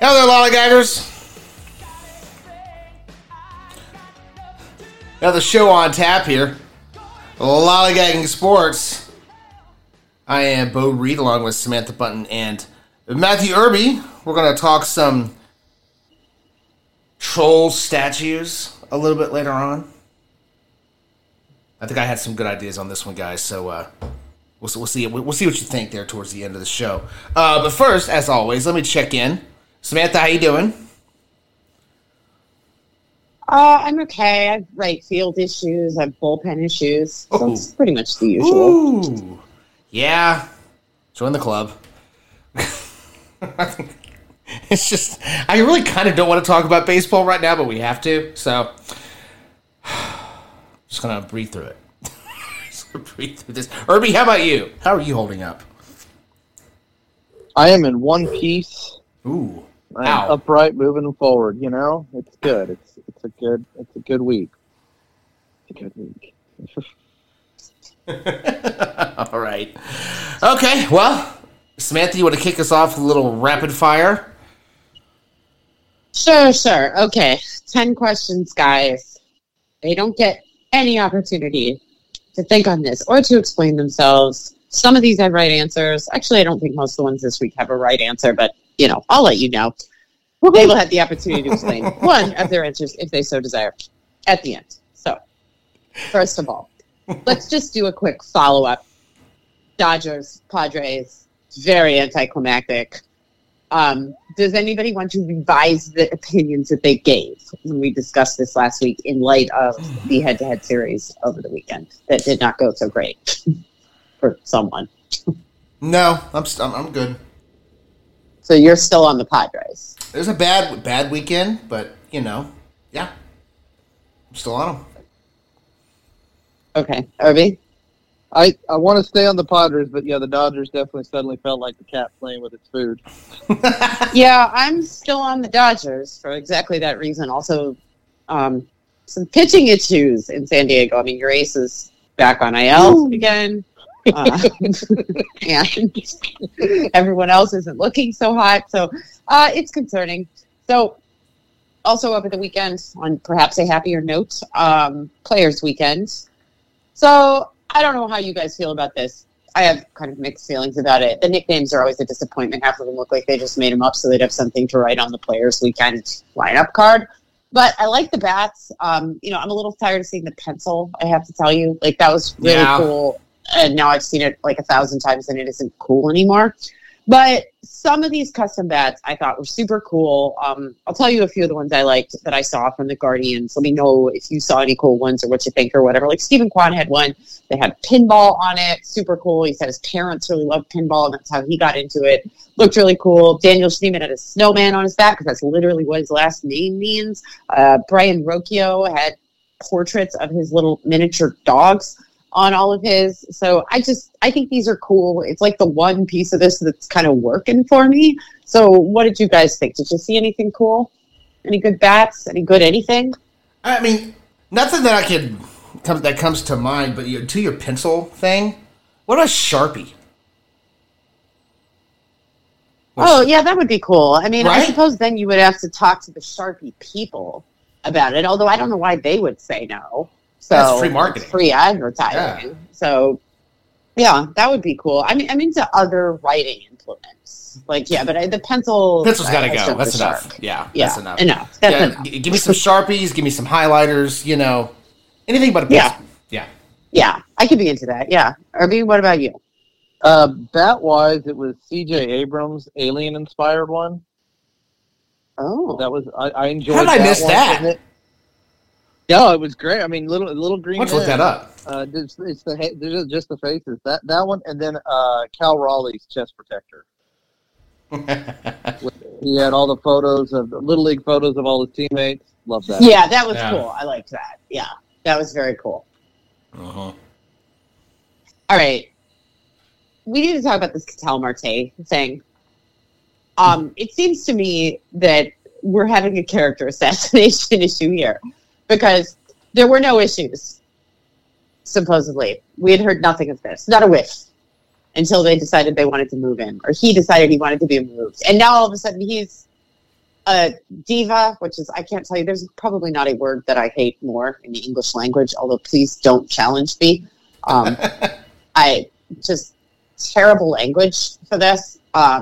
Hello there, lollygaggers. Another show on tap here. Lollygagging Sports. I am Bo Reed along with Samantha Button and Matthew Irby. We're going to talk some troll statues a little bit later on. I think I had some good ideas on this one, guys, so we'll see what you think there towards the end of the show. But first, as always, let me check in. Samantha, how you doing? I'm okay. I have right field issues. I have bullpen issues. So it's pretty much the usual. Ooh. Yeah. Join the club. It's just, I really kind of don't want to talk about baseball right now, but we have to. So, just going to breathe through it. Just going to breathe through this. Irby, how about you? How are you holding up? I am in one piece. Ooh. I'm upright, moving forward. You know, it's good. It's a good week. It's a good week. All right. Okay. Well, Samantha, you want to kick us off with a little rapid fire? Sure. Okay. 10 questions, guys. They don't get any opportunity to think on this or to explain themselves. Some of these have right answers. Actually, I don't think most of the ones this week have a right answer, but I'll let you know. They will have the opportunity to explain one of their answers if they so desire at the end. So, first of all, let's just do a quick follow-up. Dodgers, Padres, very anticlimactic. Does anybody want to revise the opinions that they gave when we discussed this last week in light of the head-to-head series over the weekend that did not go so great for someone? No, I'm good. So you're still on the Padres. It was a bad weekend, but, yeah. I'm still on them. Okay. Irby? I want to stay on the Padres, but the Dodgers definitely suddenly felt like the cat playing with its food. Yeah, I'm still on the Dodgers for exactly that reason. Also, some pitching issues in San Diego. I mean, your ace is back on IL again. And everyone else isn't looking so hot, so it's concerning. So, also over the weekend, on perhaps a happier note, Players Weekend. So, I don't know how you guys feel about this. I have kind of mixed feelings about it. The nicknames are always a disappointment. Half of them look like they just made them up so they'd have something to write on the Players Weekend lineup card. But I like the bats. I'm a little tired of seeing the pencil, I have to tell you. Like, that was really cool. And now I've seen it like 1,000 times and it isn't cool anymore. But some of these custom bats I thought were super cool. I'll tell you a few of the ones I liked that I saw from the Guardians. Let me know if you saw any cool ones or what you think or whatever. Like Stephen Kwan had one that had pinball on it. Super cool. He said his parents really loved pinball and that's how he got into it. Looked really cool. Daniel Schneemann had a snowman on his back because that's literally what his last name means. Brian Rocchio had portraits of his little miniature dogs on all of his. So I think these are cool. It's like the one piece of this that's kind of working for me. So what did you guys think? Did you see anything cool? Any good bats? Any good anything? I mean, nothing that comes to mind, but to your pencil thing, what about Sharpie? Yeah, that would be cool. I mean, right? I suppose then you would have to talk to the Sharpie people about it, although I don't know why they would say no. So that's free marketing. It's free advertising. Yeah. So, yeah, that would be cool. I mean, I'm into other writing implements. Like, yeah, but the pencil's got to go. That's enough. Yeah, that's enough. Enough. That's enough. Give me some Sharpies. Give me some highlighters. Anything but a pencil. Yeah, I could be into that. Yeah. Irby, what about you? Bat-wise, it was C.J. Abrams' Alien-inspired one. Oh. That was, I enjoyed that. How did I miss that? Yeah, it was great. I mean, little green. Let's look that up. It's just the faces. That one, and then Cal Raleigh's chest protector. He had all the little league photos of all his teammates. Love that. Yeah, that was cool. I liked that. Yeah, that was very cool. All right, we need to talk about this Ketel Marte thing. It seems to me that we're having a character assassination issue here. Because there were no issues, supposedly. We had heard nothing of this. Not a whiff. Until they decided they wanted to move him. Or he decided he wanted to be moved. And now all of a sudden he's diva, which is, I can't tell you, there's probably not a word that I hate more in the English language, although please don't challenge me. I just, terrible language for this.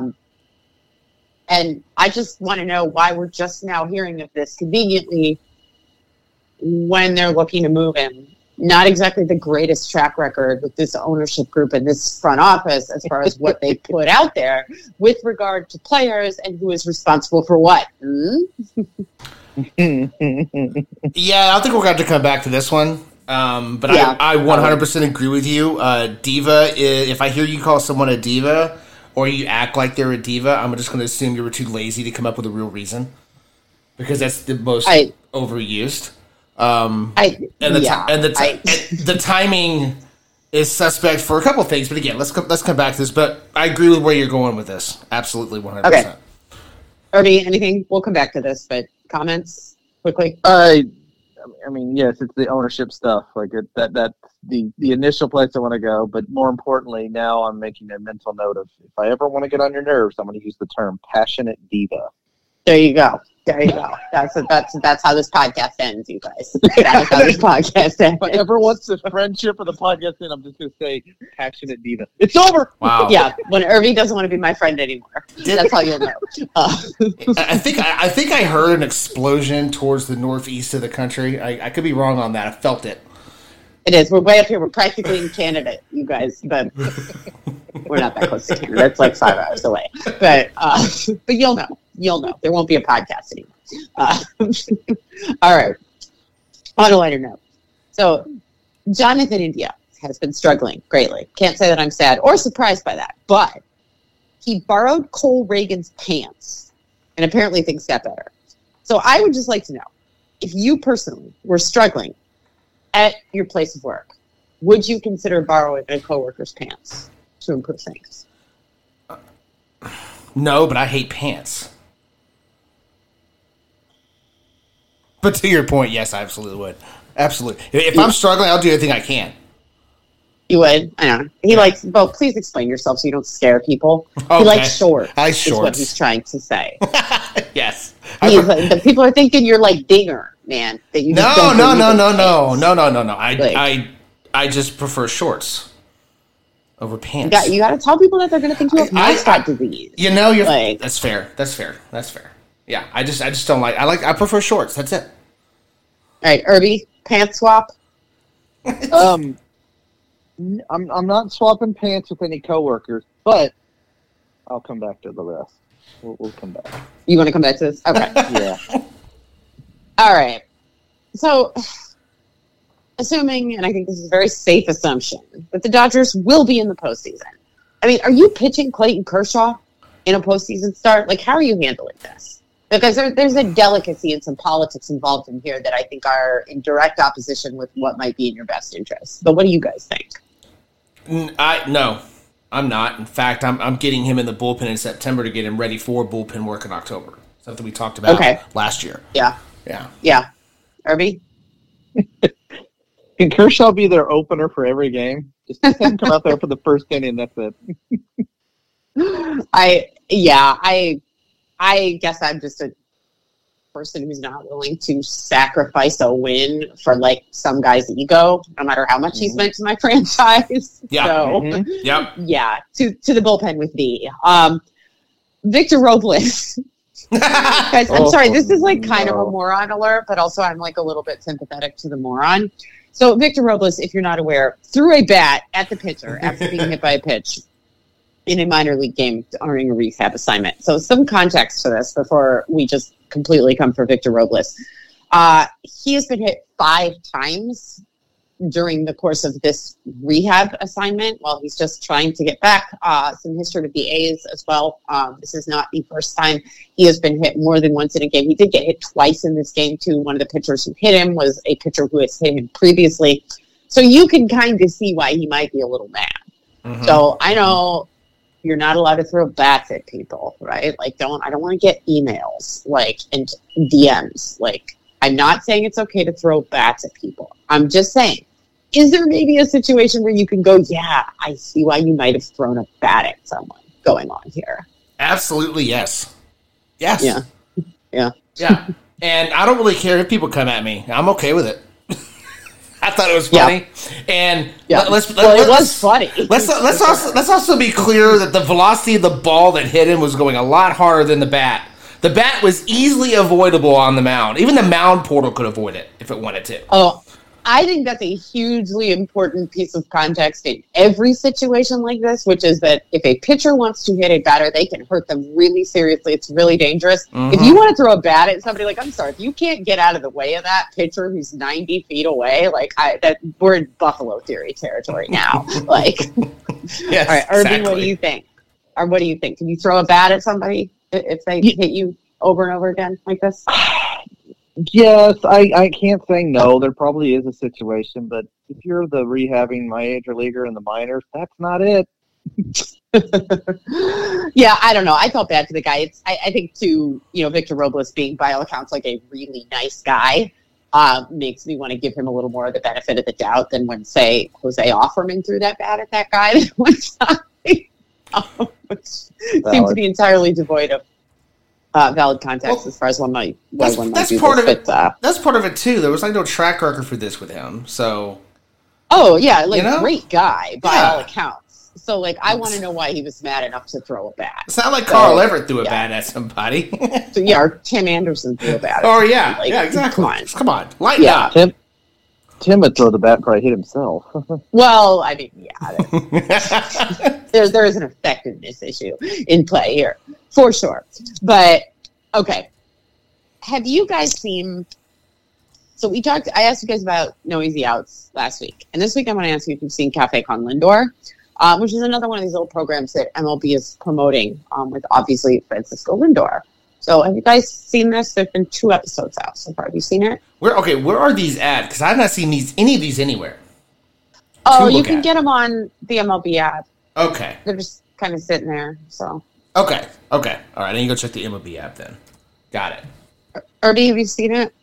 And I just want to know why we're just now hearing of this conveniently when they're looking to move him. Not exactly the greatest track record with this ownership group and this front office as far as what they put out there with regard to players and who is responsible for what. Yeah, I think we're going to come back to this one. But yeah, I 100% agree with you. Diva, if I hear you call someone a diva or you act like they're a diva, I'm just going to assume you were too lazy to come up with a real reason. Because that's the most overused. The timing is suspect for a couple things, but again, let's come back to this. But I agree with where you're going with this. Absolutely, 100%. Okay. Irby, anything? We'll come back to this, but comments quickly. I mean, yes, it's the ownership stuff. Like that's the initial place I want to go. But more importantly, now I'm making a mental note of if I ever want to get on your nerves, I'm going to use the term passionate diva. There you go. That's how this podcast ends, you guys. That is how this podcast ends. If I ever want the friendship of the podcast end, I'm just going to say passionate diva. It's over. Wow. Yeah, when Irby doesn't want to be my friend anymore. That's how you'll know. I think I heard an explosion towards the northeast of the country. I could be wrong on that. I felt it. It is. We're way up here. We're practically in Canada, you guys. But we're not that close to Canada. It's like 5 hours away. But you'll know. There won't be a podcast anymore. All right. On a lighter note. So, Jonathan India has been struggling greatly. Can't say that I'm sad or surprised by that. But he borrowed Cole Reagan's pants, and apparently things got better. So, I would just like to know, if you personally were struggling at your place of work, would you consider borrowing a coworker's pants to improve things? No, but I hate pants. But to your point, yes, I absolutely would. Absolutely. If I'm struggling, I'll do anything I can. You would? I know. He likes, well, please explain yourself so you don't scare people. Okay. He likes shorts. I like shorts. Is what he's trying to say. Yes. The people are thinking you're like Dinger, man. That you just No. I just prefer shorts over pants. You got to tell people that they're going to think you have mascot disease. You know, that's fair. Yeah, I just don't like. I prefer shorts. That's it. All right, Irby, pants swap. I'm not swapping pants with any coworkers, but I'll come back to the rest. We'll come back. You want to come back to this? Okay. Yeah. All right. So, assuming, and I think this is a very safe assumption, that the Dodgers will be in the postseason. I mean, are you pitching Clayton Kershaw in a postseason start? Like, how are you handling this? Because there's a delicacy and some politics involved in here that I think are in direct opposition with what might be in your best interest. But what do you guys think? No, I'm not. In fact, I'm getting him in the bullpen in September to get him ready for bullpen work in October. Something we talked about last year. Yeah. Irby? Can Kershaw be their opener for every game? Just have him come out there for the first inning, that's it. I guess I'm just a person who's not willing to sacrifice a win for like some guy's ego, no matter how much he's meant to my franchise. Yeah. So, yeah, to the bullpen with me. Victor Robles. Guys, I'm sorry, this is like kind of a moron alert, but also I'm like a little bit sympathetic to the moron. So Victor Robles, if you're not aware, threw a bat at the pitcher after being hit by a pitch in a minor league game during a rehab assignment. So some context to this before we just completely come for Victor Robles. He has been hit 5 times during the course of this rehab assignment while he's just trying to get back. Some history with the A's as well. This is not the first time he has been hit more than once in a game. He did get hit twice in this game too. One of the pitchers who hit him was a pitcher who has hit him previously. So you can kind of see why he might be a little mad. Mm-hmm. So I know you're not allowed to throw bats at people, right? Like, I don't want to get emails, like, and DMs. Like, I'm not saying it's okay to throw bats at people. I'm just saying, is there maybe a situation where you can go, yeah, I see why you might have thrown a bat at someone going on here? Absolutely, yes. Yes. Yeah. Yeah. Yeah. And I don't really care if people come at me. I'm okay with it. I thought it was funny. Yeah. And it was funny. Let's also be clear that the velocity of the ball that hit him was going a lot harder than the bat. The bat was easily avoidable on the mound. Even the mound portal could avoid it if it wanted to. Oh, I think that's a hugely important piece of context in every situation like this, which is that if a pitcher wants to hit a batter, they can hurt them really seriously. It's really dangerous. Mm-hmm. If you want to throw a bat at somebody, like, I'm sorry, if you can't get out of the way of that pitcher who's 90 feet away, we're in Buffalo Theory territory now. Like, yes, all right, Irby, exactly. What do you think? Or what do you think? Can you throw a bat at somebody if they hit you over and over again like this? Yes, I can't say no. There probably is a situation, but if you're the rehabbing major leaguer in the minors, that's not it. Yeah, I don't know. I felt bad for the guy. I think too, Victor Robles being by all accounts like a really nice guy makes me want to give him a little more of the benefit of the doubt than when, say, Jose Offerman threw that bat at that guy one time, which seemed to be entirely devoid of valid context as far as one might do this. That's part of it too. There was no track record for this with him. So, great guy by all accounts. So I want to know why he was mad enough to throw a bat. It's not like Carl Everett threw a bat at somebody. Or Tim Anderson threw a bat. Oh yeah, exactly. Come on, lighten up. Tim would throw the bat, probably hit himself. Well, I mean, there is an effectiveness issue in play here, for sure. But, okay. Have you guys seen... So I asked you guys about No Easy Outs last week. And this week I'm going to ask you if you've seen Cafe Con Lindor, which is another one of these little programs that MLB is promoting with, obviously, Francisco Lindor. So have you guys seen this? There have been 2 episodes out so far. Have you seen it? Where are these at? Because I've not seen any of these anywhere. Oh, you can get them on the MLB app. Okay. They're just kind of sitting there, so. Okay. All right, I need to go check the MLB app then. Got it. Ernie, have you seen it?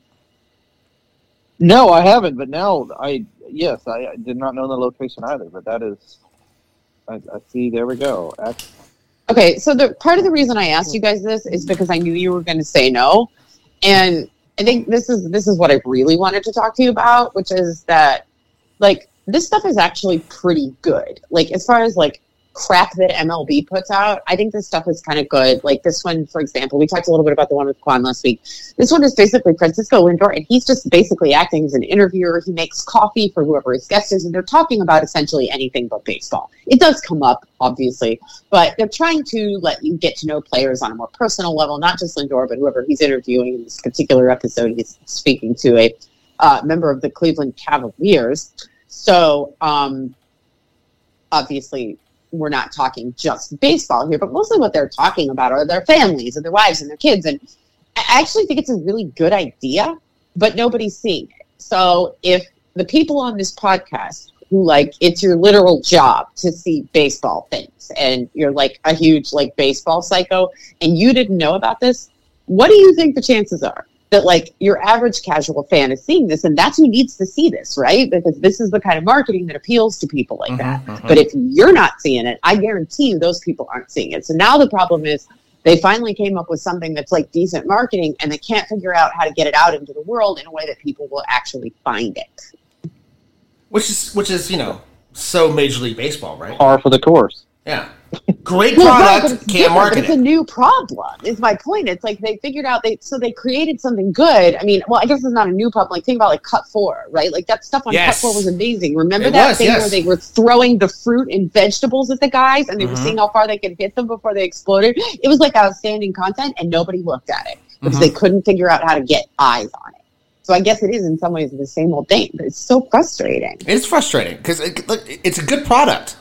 No, I haven't, but now I did not know the location either, but that is, I see, there we go. Okay, so the part of the reason I asked you guys this is because I knew you were going to say no, and I think this is what I really wanted to talk to you about, which is that, this stuff is actually pretty good. As far as, crap that MLB puts out, I think this stuff is kind of good. This one, for example, we talked a little bit about the one with Quan last week. This one is basically Francisco Lindor, and he's just basically acting as an interviewer. He makes coffee for whoever his guest is, and they're talking about essentially anything but baseball. It does come up, obviously, but they're trying to let you get to know players on a more personal level, not just Lindor, but whoever he's interviewing. In this particular episode, he's speaking to a member of the Cleveland Cavaliers. So, obviously, we're not talking just baseball here, but mostly what they're talking about are their families and their wives and their kids. And I actually think it's a really good idea, but nobody's seeing it. So if the people on this podcast who it's your literal job to see baseball things and you're a huge baseball psycho and you didn't know about this, what do you think the chances are that your average casual fan is seeing this, and that's who needs to see this, right? Because this is the kind of marketing that appeals to people like that. Mm-hmm. But if you're not seeing it, I guarantee you those people aren't seeing it. So now the problem is they finally came up with something that's decent marketing, and they can't figure out how to get it out into the world in a way that people will actually find it. Which is so Major League Baseball, right? Par for the course. Yeah. Great product, can't market it. It's a new problem, is my point. It's they figured out, they created something good. I mean, well, I guess it's not a new problem. Think about Cut 4, right? That stuff on Cut 4 was amazing. Remember where they were throwing the fruit and vegetables at the guys and they were seeing how far they could hit them before they exploded? It was outstanding content and nobody looked at it because they couldn't figure out how to get eyes on it. So I guess it is in some ways the same old thing, but it's so frustrating. It's frustrating because it's a good product.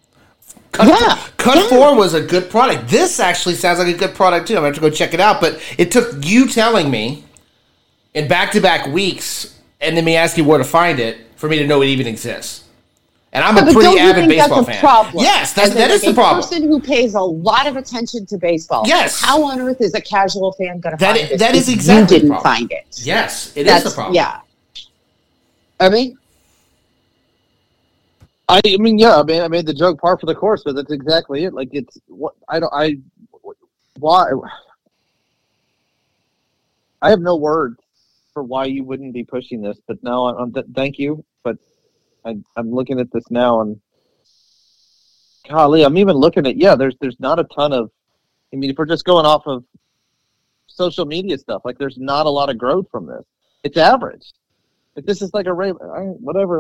Cut 4 was a good product. This actually sounds like a good product, too. I'm going to have to go check it out. But it took you telling me in back-to-back weeks and then me asking where to find it for me to know it even exists. And I'm a pretty avid baseball fan. Problem? Yes, that is the problem. A person who pays a lot of attention to baseball. Yes. How on earth is a casual fan going to find it? That is exactly the problem. You didn't find it. Yes, it is the problem. Yeah. I mean, I made the joke par for the course, but that's exactly it. Why? I have no words for why you wouldn't be pushing this, but no, thank you. But I'm looking at this now, and golly, I'm even looking at there's not a ton of. I mean, if we're just going off of social media stuff, like there's not a lot of growth from this. It's average. Like this is like a whatever.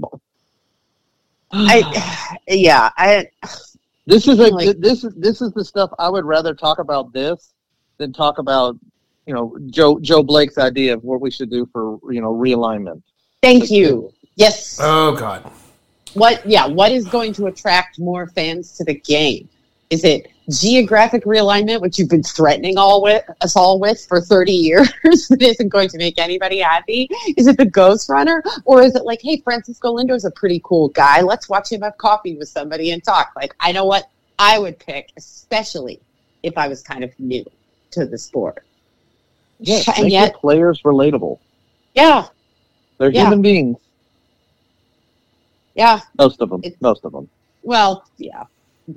This is this is the stuff I would rather talk about this than talk about Joe Blake's idea of what we should do for realignment. Thank you. Yes. Oh God. What is going to attract more fans to the game? Is it geographic realignment, which you've been threatening us all with for 30 years, that isn't going to make anybody happy? Is it the Ghost Runner? Or is it like, hey, Francisco Lindor's a pretty cool guy. Let's watch him have coffee with somebody and talk. Like, I know what I would pick, especially if I was kind of new to the sport. Yeah, and yet the players relatable. Yeah. They're human beings. Yeah. Most of them. Well, yeah.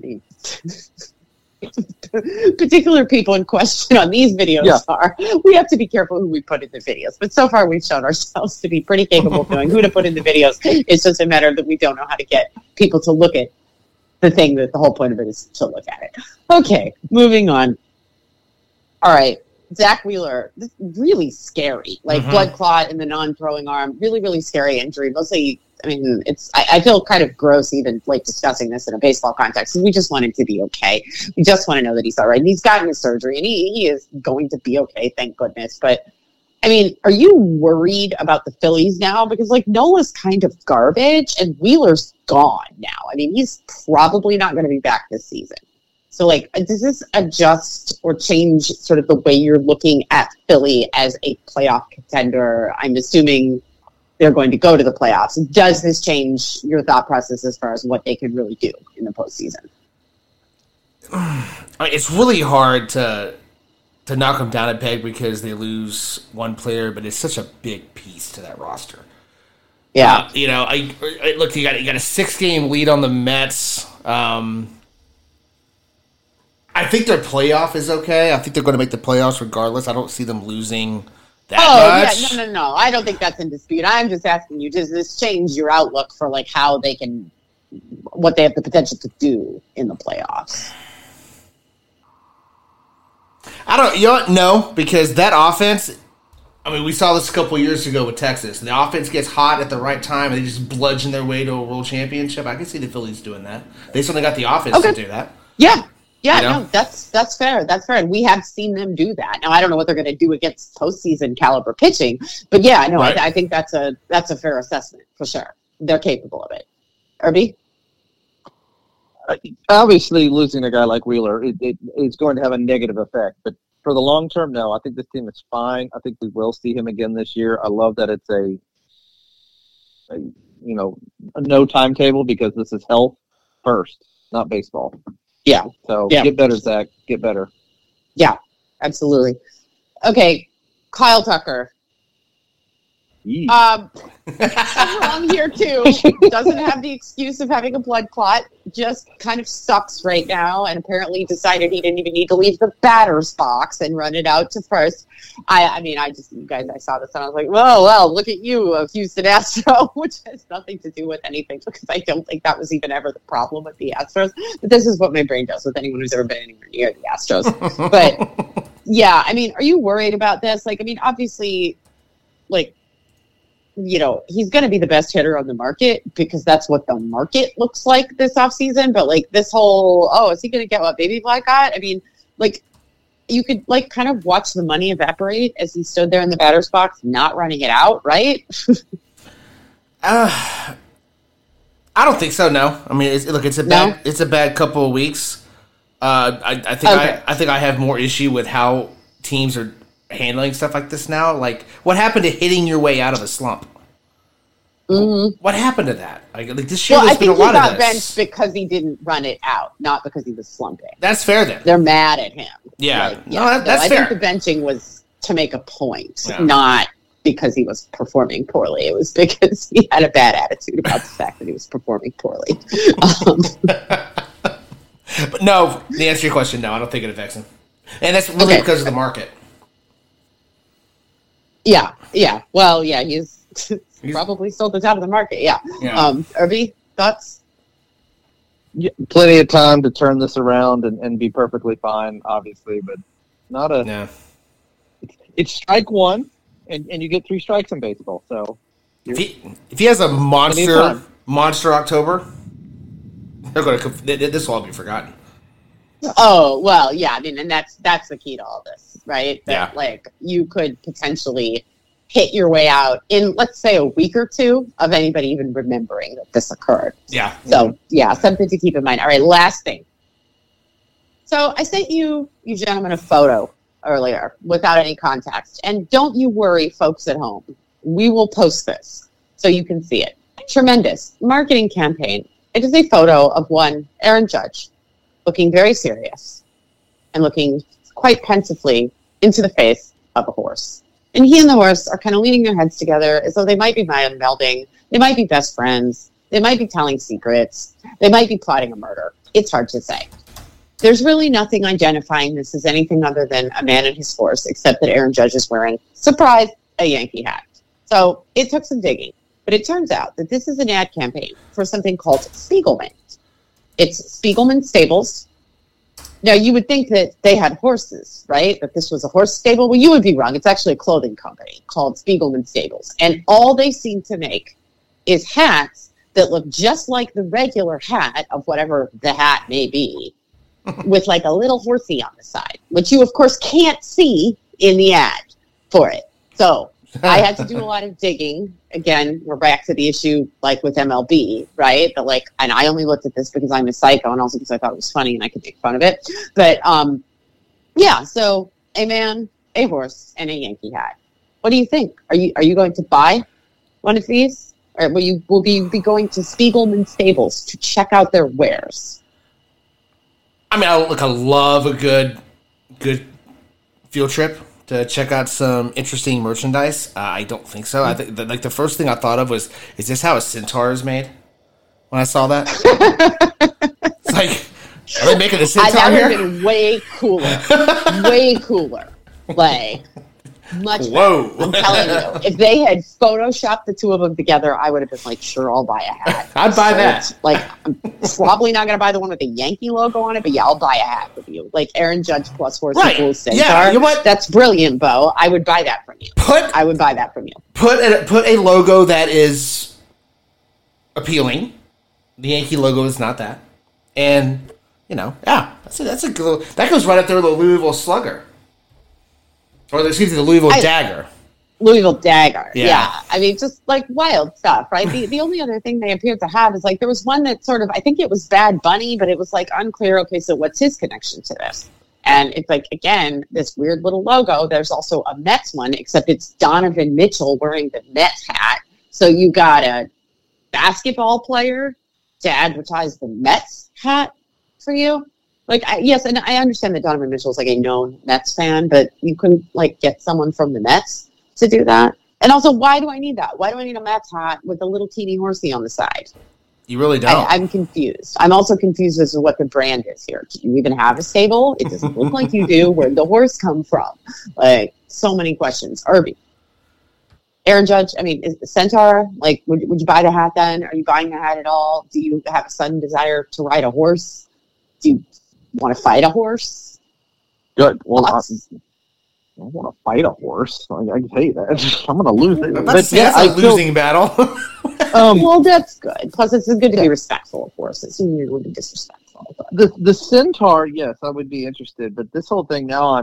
Particular people in question on these videos are. We have to be careful who we put in the videos. But so far, we've shown ourselves to be pretty capable of knowing who to put in the videos. It's just a matter that we don't know how to get people to look at the thing that the whole point of it is to look at it. Okay, moving on. All right. Zach Wheeler, this is really scary. Like blood clot in the non-throwing arm. Really, really scary injury. Mostly, I mean, I feel kind of gross even like discussing this in a baseball context. We just want him to be okay. We just want to know that he's all right. And he's gotten his surgery and he is going to be okay, thank goodness. But I mean, are you worried about the Phillies now? Because like Nola's kind of garbage and Wheeler's gone now. I mean, he's probably not going to be back this season. So, like, does this adjust or change sort of the way you're looking at Philly as a playoff contender? I'm assuming they're going to go to the playoffs. Does this change your thought process as far as what they can really do in the postseason? It's really hard to knock them down a peg because they lose one player, but it's such a big piece to that roster. Yeah. Look, you got a 6-game lead on the Mets. I think their playoff is okay. I think they're going to make the playoffs regardless. I don't see them losing that much. Yeah, no. I don't think that's in dispute. I'm just asking you, does this change your outlook for like how they can, what they have the potential to do in the playoffs? No, because that offense, I mean, we saw this a couple of years ago with Texas. The offense gets hot at the right time and they just bludgeon their way to a world championship. I can see the Phillies doing that. They certainly got the offense to do that. Yeah, no, that's fair. That's fair. And we have seen them do that. Now, I don't know what they're going to do against postseason caliber pitching, but yeah, no, right. I think that's a fair assessment for sure. They're capable of it. Irby? Obviously, losing a guy like Wheeler it's going to have a negative effect, but for the long term, no. I think this team is fine. I think we will see him again this year. I love that it's a no timetable because this is health first, not baseball. Yeah. So get better, Zach. Get better. Yeah, absolutely. Okay, Kyle Tucker. I'm here too. Doesn't have the excuse of having a blood clot. Just kind of sucks right now, and apparently decided he didn't even need to leave the batter's box and run it out to first. I saw this and I was like, well, look at you, a Houston Astro, which has nothing to do with anything because I don't think that was even ever the problem with the Astros. But this is what my brain does with anyone who's ever been anywhere near the Astros. But yeah, I mean, are you worried about this? Like, I mean, obviously, like, he's going to be the best hitter on the market because that's what the market looks like this offseason. But, like, this whole, is he going to get what Baby Black got? I mean, like, you could, like, kind of watch the money evaporate as he stood there in the batter's box, not running it out, right? I don't think so, no. I mean, it's a bad couple of weeks. I think I have more issue with how teams are handling stuff like this now. Like, what happened to hitting your way out of a slump? Mm-hmm. What happened to that? Like this year, there's been a lot of this. I think he got benched because he didn't run it out, not because he was slumping. That's fair then. They're mad at him. Yeah, that's fair. I think the benching was to make a point, not because he was performing poorly. It was because he had a bad attitude about the fact that he was performing poorly. But no, the answer to your question, no, I don't think it affects him. And that's really because of the market. Yeah. Well, yeah, he's probably still at the top of the market. Yeah. Irby, thoughts? Yeah, plenty of time to turn this around and be perfectly fine, obviously, but not a. Yeah. It's strike one, and you get 3 strikes in baseball. So if he has a monster October, they're going to this will all be forgotten. Oh well, yeah. I mean, and that's the key to all this, right? That, Yeah. like, you could potentially hit your way out in, let's say, a week or two of anybody even remembering that this occurred. Yeah. So, yeah, something to keep in mind. All right, last thing. So I sent you gentlemen a photo earlier without any context. And don't you worry, folks at home. We will post this so you can see it. Tremendous marketing campaign. It is a photo of one Aaron Judge looking very serious and looking quite pensively into the face of a horse. And he and the horse are kind of leaning their heads together as though they might be melding. They might be best friends. They might be telling secrets. They might be plotting a murder. It's hard to say. There's really nothing identifying this as anything other than a man and his horse, except that Aaron Judge is wearing, surprise, a Yankee hat. So it took some digging. But it turns out that this is an ad campaign for something called Spiegelman. It's Spiegelman Stables. Now, you would think that they had horses, right? That this was a horse stable. Well, you would be wrong. It's actually a clothing company called Spiegelman Stables. And all they seem to make is hats that look just like the regular hat of whatever the hat may be, with like a little horsey on the side, which you, of course, can't see in the ad for it. So I had to do a lot of digging. Again, we're back to the issue like with MLB, right? But like, and I only looked at this because I'm a psycho and also because I thought it was funny and I could make fun of it. But yeah, so a man, a horse, and a Yankee hat. What do you think? Are you going to buy one of these? Or will you be going to Spiegelman Stables to check out their wares? I mean, I love a good field trip to check out some interesting merchandise. I don't think so. I think that, like, the first thing I thought of was, is this how a centaur is made? When I saw that, it's like, are they making a centaur that here? would have been way cooler, way cooler. Like, much Whoa. better. I'm telling you, if they had photoshopped the two of them together, I would have been like, sure, I'll buy a hat. I'd buy that. Like, I'm probably not going to buy the one with the Yankee logo on it, but yeah, I'll buy a hat with you. Like Aaron Judge plus horse equals centaur. Yeah, you know what? That's brilliant, Bo. I would buy that from you. I would buy that from you. Put a logo that is appealing. The Yankee logo is not that. And, yeah, that's a good, that goes right up there with the Louisville Slugger. Or, excuse me, the Louisville Dagger. Louisville Dagger. Yeah. I mean, just like wild stuff, right? The only other thing they appeared to have is like there was one that sort of, I think it was Bad Bunny, but it was like unclear. Okay, so what's his connection to this? And it's like, again, this weird little logo. There's also a Mets one, except it's Donovan Mitchell wearing the Mets hat. So you got a basketball player to advertise the Mets hat for you. Like, yes, and I understand that Donovan Mitchell is like a known Mets fan, but you couldn't like get someone from the Mets to do that. And also, why do I need that? Why do I need a Mets hat with a little teeny horsey on the side? You really don't. I'm confused. I'm also confused as to what the brand is here. Do you even have a stable? It doesn't look like you do. Where'd the horse come from? Like, so many questions. Irby. Aaron Judge, I mean, is the Centaur, like, would you buy the hat then? Are you buying the hat at all? Do you have a sudden desire to ride a horse? Do you want to fight a horse? Good. Well, I want to fight a horse. I can tell you that. I'm going to lose it. That's a losing battle. Well, that's good. Plus, it's good to be respectful of horses. You would be disrespectful. The Centaur, yes, I would be interested. But this whole thing now,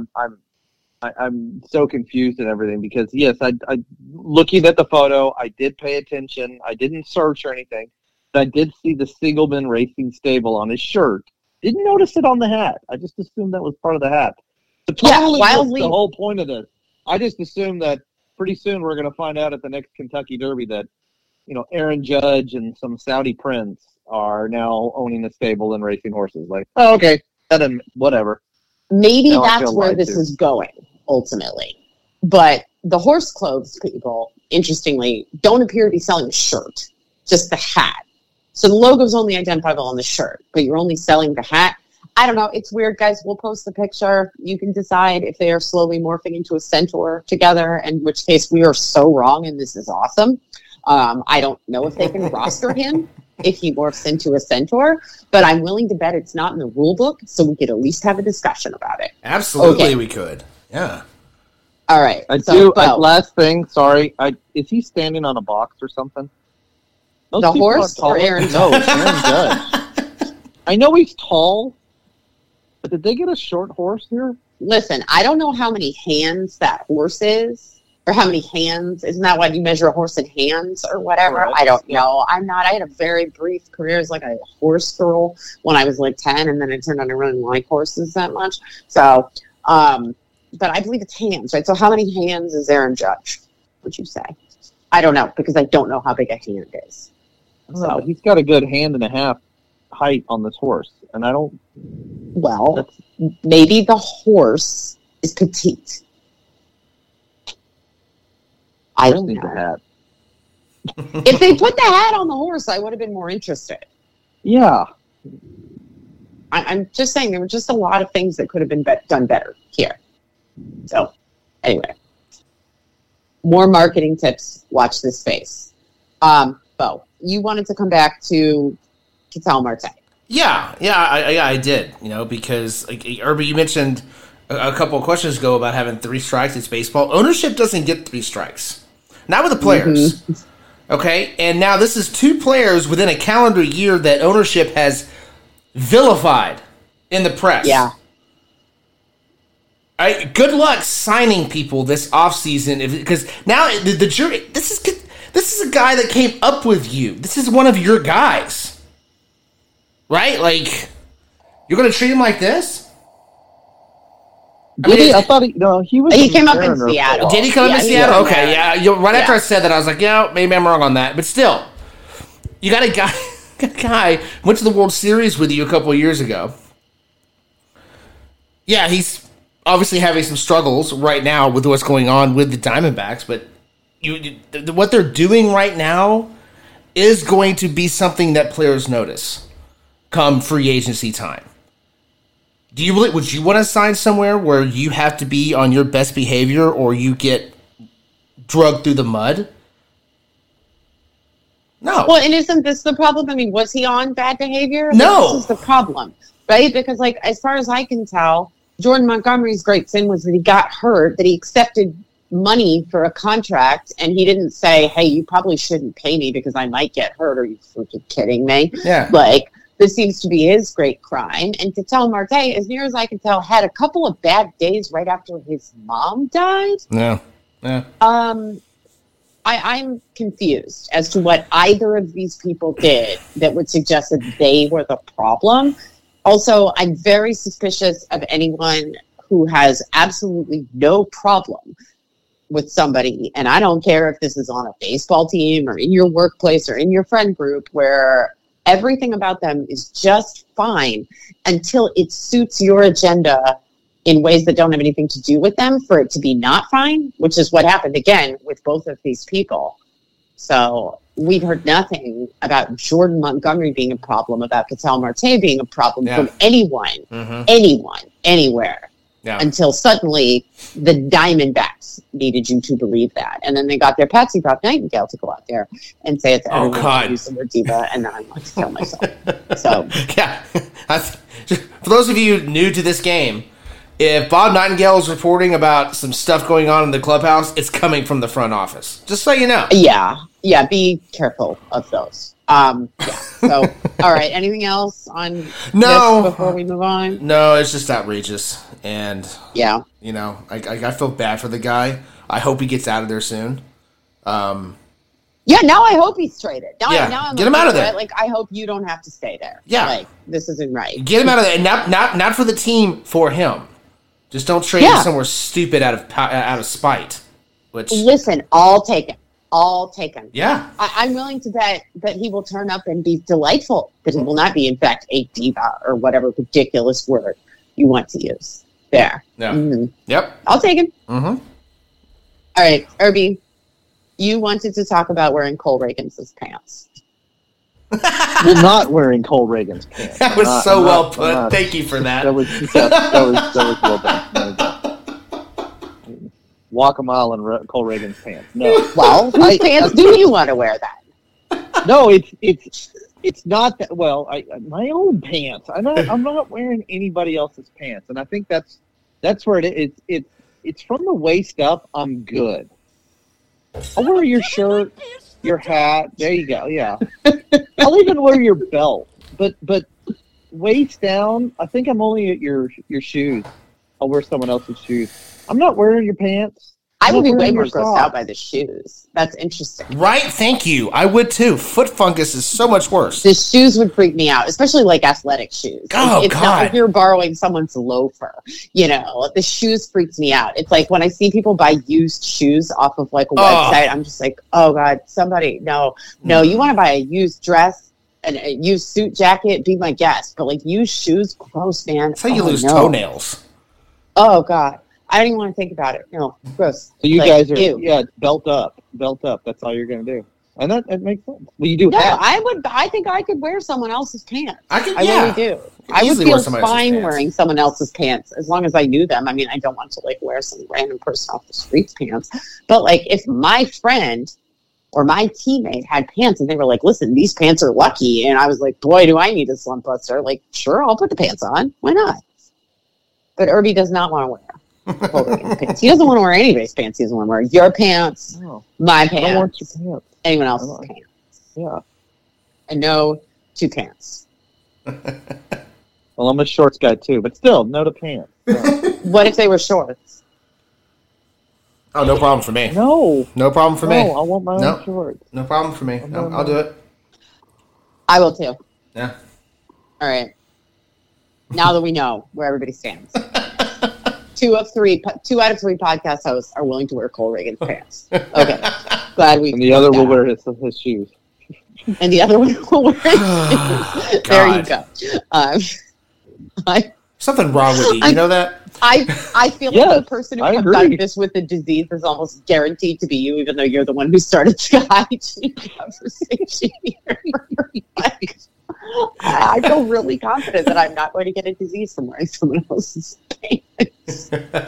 I'm so confused and everything because yes, I looking at the photo, I did pay attention. I didn't search or anything, but I did see the Spiegelman Racing Stable on his shirt. Didn't notice it on the hat. I just assumed that was part of the hat. So totally missed the whole point of this. I just assumed that pretty soon we're going to find out at the next Kentucky Derby that, Aaron Judge and some Saudi prince are now owning a stable and racing horses. Like, oh, okay, whatever. Maybe that's where this is going, ultimately. But the horse clothes people, interestingly, don't appear to be selling the shirt, just the hat. So the logo's only identifiable on the shirt, but you're only selling the hat. I don't know. It's weird, guys. We'll post the picture. You can decide if they are slowly morphing into a centaur together, in which case we are so wrong, and this is awesome. I don't know if they can roster him if he morphs into a centaur, but I'm willing to bet it's not in the rule book, so we could at least have a discussion about it. Absolutely, we could. Yeah. All right. Last thing, sorry. Is he standing on a box or something? Those the people horse are or Aaron No, Judge? Aaron Judge. I know he's tall, but did they get a short horse here? Listen, I don't know how many hands that horse is, or how many hands. Isn't that what you measure a horse in hands or whatever? Correct. I don't know. I had a very brief career as like a horse girl when I was like 10, and then it turned out I really like horses that much. So, but I believe it's hands, right? So how many hands is Aaron Judge, would you say? I don't know, because I don't know how big a hand is. So he's got a good hand and a half height on this horse, and I don't. Well, maybe the horse is petite. I don't need the know. hat. If they put the hat on the horse, I would have been more interested. Yeah. I'm just saying there were just a lot of things that could have been done better here. So, anyway. More marketing tips. Watch this space. Bo, you wanted to come back to Ketel Marte. Yeah, I did. Because like Irby, you mentioned a couple of questions ago about having 3 strikes. It's baseball. Ownership doesn't get 3 strikes, not with the players. Mm-hmm. Okay, and now this is 2 players within a calendar year that ownership has vilified in the press. Yeah. Good luck signing people this offseason, because now the jury. This is a guy that came up with you. This is one of your guys, right? Like, you're going to treat him like this? I thought he was. He came up in Seattle. Did he come up in Seattle? Okay, yeah. Right after Yeah. I said that, I was like, maybe I'm wrong on that, but still, you got a guy went to the World Series with you a couple of years ago. Yeah, he's obviously having some struggles right now with what's going on with the Diamondbacks, but what they're doing right now is going to be something that players notice come free agency time. Would you want to sign somewhere where you have to be on your best behavior or you get drugged through the mud? No. Well, and isn't this the problem? I mean, was he on bad behavior? No. This is the problem, right? Because, like, as far as I can tell, Jordan Montgomery's great sin was that he got hurt, that he accepted money for a contract, and he didn't say, hey, you probably shouldn't pay me because I might get hurt. Are you freaking kidding me? Yeah. Like, this seems to be his great crime. And Ketel Marte, as near as I can tell, had a couple of bad days right after his mom died. Yeah. I'm confused as to what either of these people did that would suggest that they were the problem. Also, I'm very suspicious of anyone who has absolutely no problem with somebody, and I don't care if this is on a baseball team or in your workplace or in your friend group, where everything about them is just fine until it suits your agenda in ways that don't have anything to do with them for it to be not fine, which is what happened again with both of these people. So we'd heard nothing about Jordan Montgomery being a problem, about Ketel Marte being a problem from anyone, anywhere. Yeah. Until suddenly the Diamondbacks needed you to believe that. And then they got their Patsy Prop Nightingale to go out there and say it to everyone. God. Use the word diva, and then I want to kill myself. So yeah. For those of you new to this game, if Bob Nightingale is reporting about some stuff going on in the clubhouse, it's coming from the front office. Just so you know. Yeah, be careful of those. So, all right, anything else on this before we move on? No, it's just outrageous. And, yeah, I feel bad for the guy. I hope he gets out of there soon. Yeah, now I hope he's traded. Now I'm get him out of there. Like, I hope you don't have to stay there. Yeah. Like, this isn't right. Get him out of there. And not for the team, for him. Just don't trade him somewhere stupid out of spite. Listen, I'll take him. Yeah. I'm willing to bet that he will turn up and be delightful, that he will not be, in fact, a diva or whatever ridiculous word you want to use. There. Yeah. Mm-hmm. Yep. I'll take him. Mm-hmm. All right, Irby, you wanted to talk about wearing Cole Reagans' pants. Well, not wearing Cole Reagan's pants. That was well put. Thank you for that. That was well done. Walk a mile in Cole Reagan's pants. No. Well, whose pants do you want to wear then? No, it's not that. Well, my own pants. I'm not wearing anybody else's pants, and I think that's where it is. It's from the waist up. I'm good. I'll wear your shirt, your hat. There you go. Yeah. I'll even wear your belt, but waist down. I think I'm only at your shoes. I'll wear someone else's shoes. I'm not wearing your pants. I would be way more grossed out by the shoes. That's interesting. Right? Thank you. I would too. Foot fungus is so much worse. The shoes would freak me out, especially like athletic shoes. Oh, it's God. not if you're borrowing someone's loafer. The shoes freaks me out. It's like when I see people buy used shoes off of like a website, I'm just like, oh God, somebody, no, you want to buy a used dress and a used suit jacket, be my guest. But like used shoes, gross, man. That's how you lose toenails. Oh God. I don't even want to think about it. No, gross. So you guys are, belt up. That's all you're going to do. And that makes sense. Well, you do hats. I think I could wear someone else's pants. I really do. I would feel fine wearing someone else's pants as long as I knew them. I mean, I don't want to like wear some random person off the street's pants. But like if my friend or my teammate had pants and they were like, listen, these pants are lucky. And I was like, boy, do I need a slump buster. Like, sure, I'll put the pants on. Why not? But Irby does not want to wear pants. He doesn't want to wear anybody's pants. He doesn't want to wear your pants, my pants, I don't want your pants. Anyone else's pants. Yeah. And no to pants. Well, I'm a shorts guy too, but still, no to pants. Yeah. What if they were shorts? Oh, no problem for me. No problem for me. I want my own shorts. No problem for me. No, I'll do it. I will too. Yeah. All right. Now that we know where everybody stands. 2 out of 3 podcast hosts are willing to wear Cole Reagan's pants. Okay. Glad we. And the other will wear his shoes. And the other one will wear his shoes. There you go. Something wrong with you. You know that? I feel like the person who comes out of this with the disease is almost guaranteed to be you, even though you're the one who started the hygiene conversation here. I feel really confident that I'm not going to get a disease from wearing someone else's pants.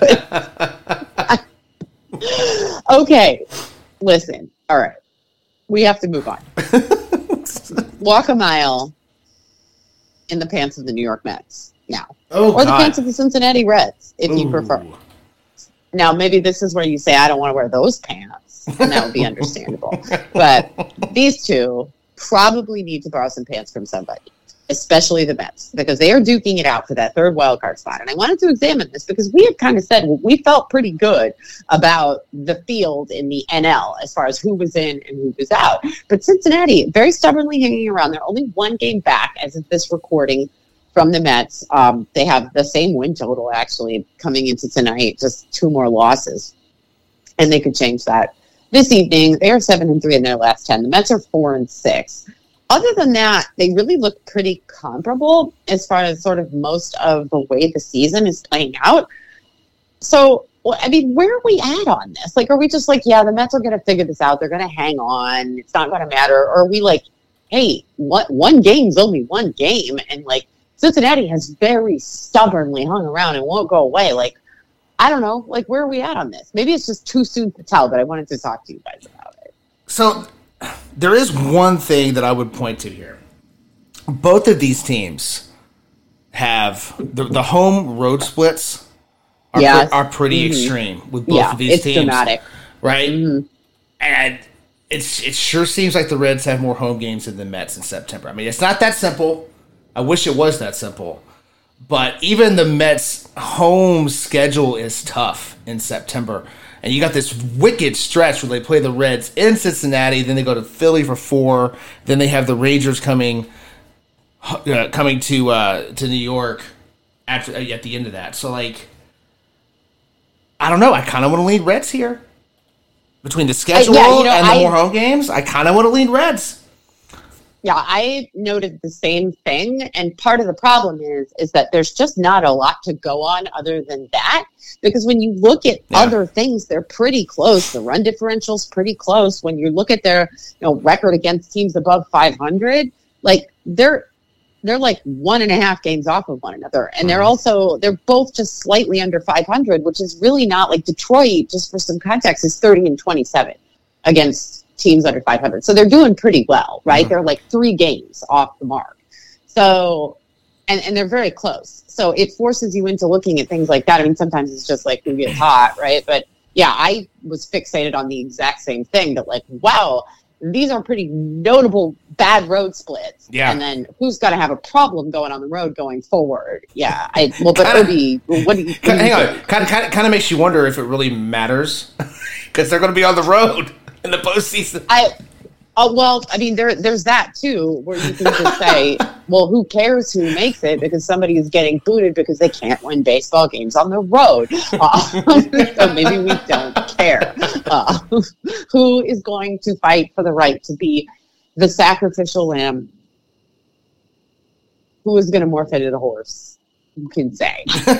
Okay, listen. All right, we have to move on. Walk a mile in the pants of the New York Mets now. Or the pants of the Cincinnati Reds, if you prefer. Now, maybe this is where you say, I don't want to wear those pants, and that would be understandable. But these two probably need to borrow some pants from somebody, especially the Mets, because they are duking it out for that third wild card spot. And I wanted to examine this because we had kind of said we felt pretty good about the field in the NL as far as who was in and who was out. But Cincinnati, very stubbornly hanging around. They're only one game back as of this recording from the Mets. They have the same win total, actually, coming into tonight, just 2 more losses. And they could change that this evening. They are 7-3 in their last 10. The Mets are 4-6. Other than that, they really look pretty comparable as far as sort of most of the way the season is playing out. So, I mean, where are we at on this? Like, are we just like, yeah, the Mets are going to figure this out. They're going to hang on. It's not going to matter. Or are we like, hey, one game's only one game. And, like, Cincinnati has very stubbornly hung around and won't go away. Like, I don't know. Like, where are we at on this? Maybe it's just too soon to tell, but I wanted to talk to you guys about it. So, there is one thing that I would point to here. Both of these teams have the home road splits are pretty extreme with both of these teams. It's dramatic. Right? Mm-hmm. And it sure seems like the Reds have more home games than the Mets in September. I mean, it's not that simple. I wish it was that simple. But even the Mets' home schedule is tough in September. And you got this wicked stretch where they play the Reds in Cincinnati, then they go to Philly for 4, then they have the Rangers coming to New York at the end of that. So, like, I don't know. I kind of want to lean Reds here. Between the schedule and the more home games, I kind of want to lean Reds. Yeah, I noted the same thing, and part of the problem is that there's just not a lot to go on other than that, because when you look at other things, they're pretty close. The run differential's pretty close. When you look at their record against teams above 500, like they're like 1.5 games off of one another, and they're both just slightly under 500, which is really not like Detroit. Just for some context, is 30-27 against teams under 500, so they're doing pretty well, right? Mm-hmm. They're like 3 games off the mark, so and they're very close. So it forces you into looking at things like that. I mean, sometimes it's just like who gets hot, right? But yeah, I was fixated on the exact same thing. That like, wow, these are pretty notable bad road splits. Yeah. And then who's got to have a problem going on the road going forward? Yeah. But Irby, what do you think? Hang on. Kind of makes you wonder if it really matters because they're going to be on the road in the postseason. Well, I mean, there's that too, where you can just say, well, who cares who makes it because somebody is getting booted because they can't win baseball games on the road. So maybe we don't care. Who is going to fight for the right to be the sacrificial lamb? Who is going to morph into a horse? You can say.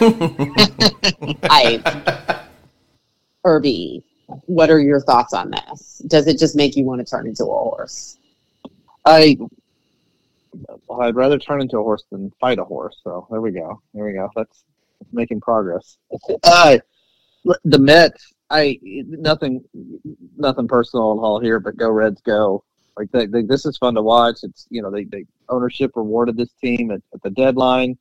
Irby. What are your thoughts on this? Does it just make you want to turn into a horse? I'd rather turn into a horse than fight a horse. So there we go. That's making progress. The Mets. Nothing personal at all here, but go Reds, go! Like this is fun to watch. It's they ownership rewarded this team at the deadline.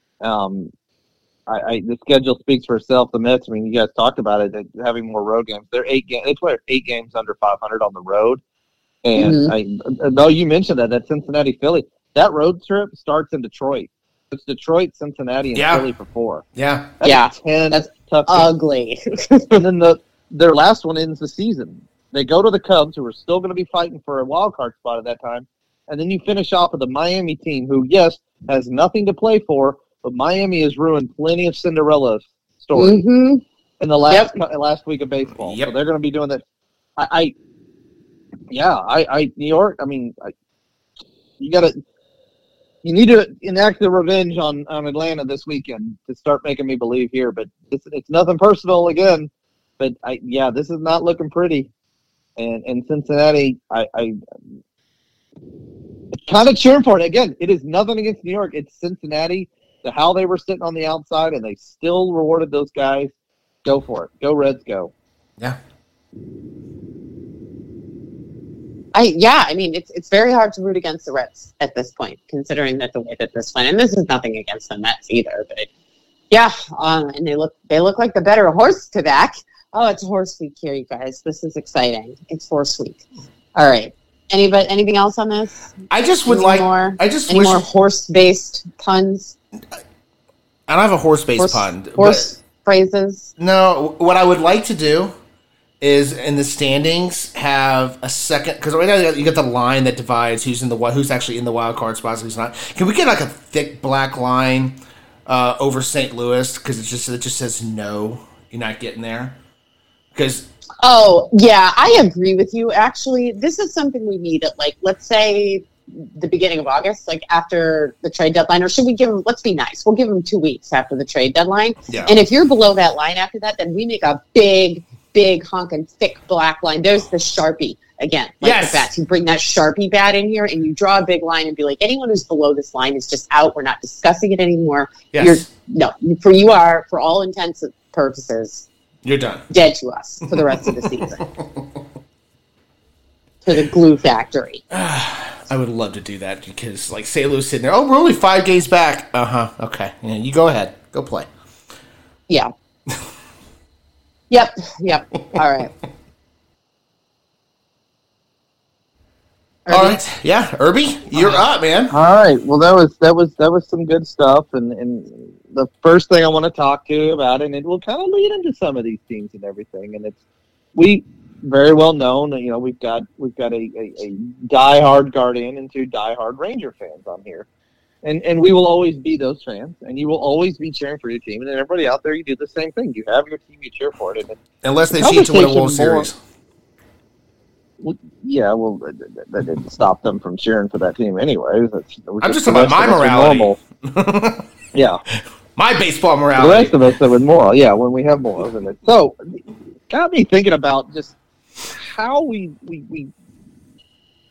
The schedule speaks for itself. The Mets, I mean, you guys talked about it, having more road games. They play 8 games under 500 on the road. And though you mentioned that Cincinnati, Philly, that road trip starts in Detroit. It's Detroit, Cincinnati, and Philly for 4. Yeah. That's 10 that's tough ugly. And then their last one ends the season. They go to the Cubs, who are still going to be fighting for a wild card spot at that time. And then you finish off with the Miami team, who, yes, has nothing to play for, but Miami has ruined plenty of Cinderella stories in the last week of baseball. Yep. So they're going to be doing that. New York. I mean, you need to enact the revenge on Atlanta this weekend to start making me believe here. But it's nothing personal again. But this is not looking pretty. And Cincinnati, I kind of cheering for it again. It is nothing against New York. It's Cincinnati. To how they were sitting on the outside, and they still rewarded those guys. Go for it. Go Reds, go. Yeah. I mean, it's very hard to root against the Reds at this point, considering that the way that this went. And this is nothing against the Mets either, but and they look like the better horse to back. Oh, it's horse week here, you guys. This is exciting. It's horse week. All right. Anything else on this? I just would any more horse-based puns? I don't have a horse-based pun. Horse phrases? No, what I would like to do is in the standings have a second, because right now you got the line that divides who's actually in the wild card spots, who's not. Can we get like a thick black line over St. Louis because it just says no, you're not getting there? Because I agree with you. Actually, this is something we need at let's say the beginning of August, like after the trade deadline, or should we give them, let's be nice, we'll give them 2 weeks after the trade deadline. Yeah. And if you're below that line after that, then we make a big honking thick black line. There's the Sharpie again. Yes. The bats. You bring that Sharpie bat in here and you draw a big line and be like, anyone who's below this line is just out. We're not discussing it anymore. Yes. You are, for all intents and purposes, you're done. Dead to us for the rest of the season. To the glue factory. I would love to do that because, St. Louis sitting there, we're only 5 games back. Okay. Yeah, you go ahead. Go play. Yeah. Yep. All right. All right. Yeah, Irby, you're up, man. All right. Well, that was some good stuff, and the first thing I want to talk to you about, and it will kind of lead into some of these teams and everything, and we very well known that we've got a diehard Guardian and 2 diehard Ranger fans on here, and we will always be those fans, and you will always be cheering for your team, and then everybody out there, you do the same thing. You have your team, you cheer for it, unless they cheat to win a World Series. That didn't stop them from cheering for that team anyways. I'm just talking about my morality. Yeah. My baseball morality. The rest of us, with moral. Yeah, when we have morals in it. So, got me thinking about just how we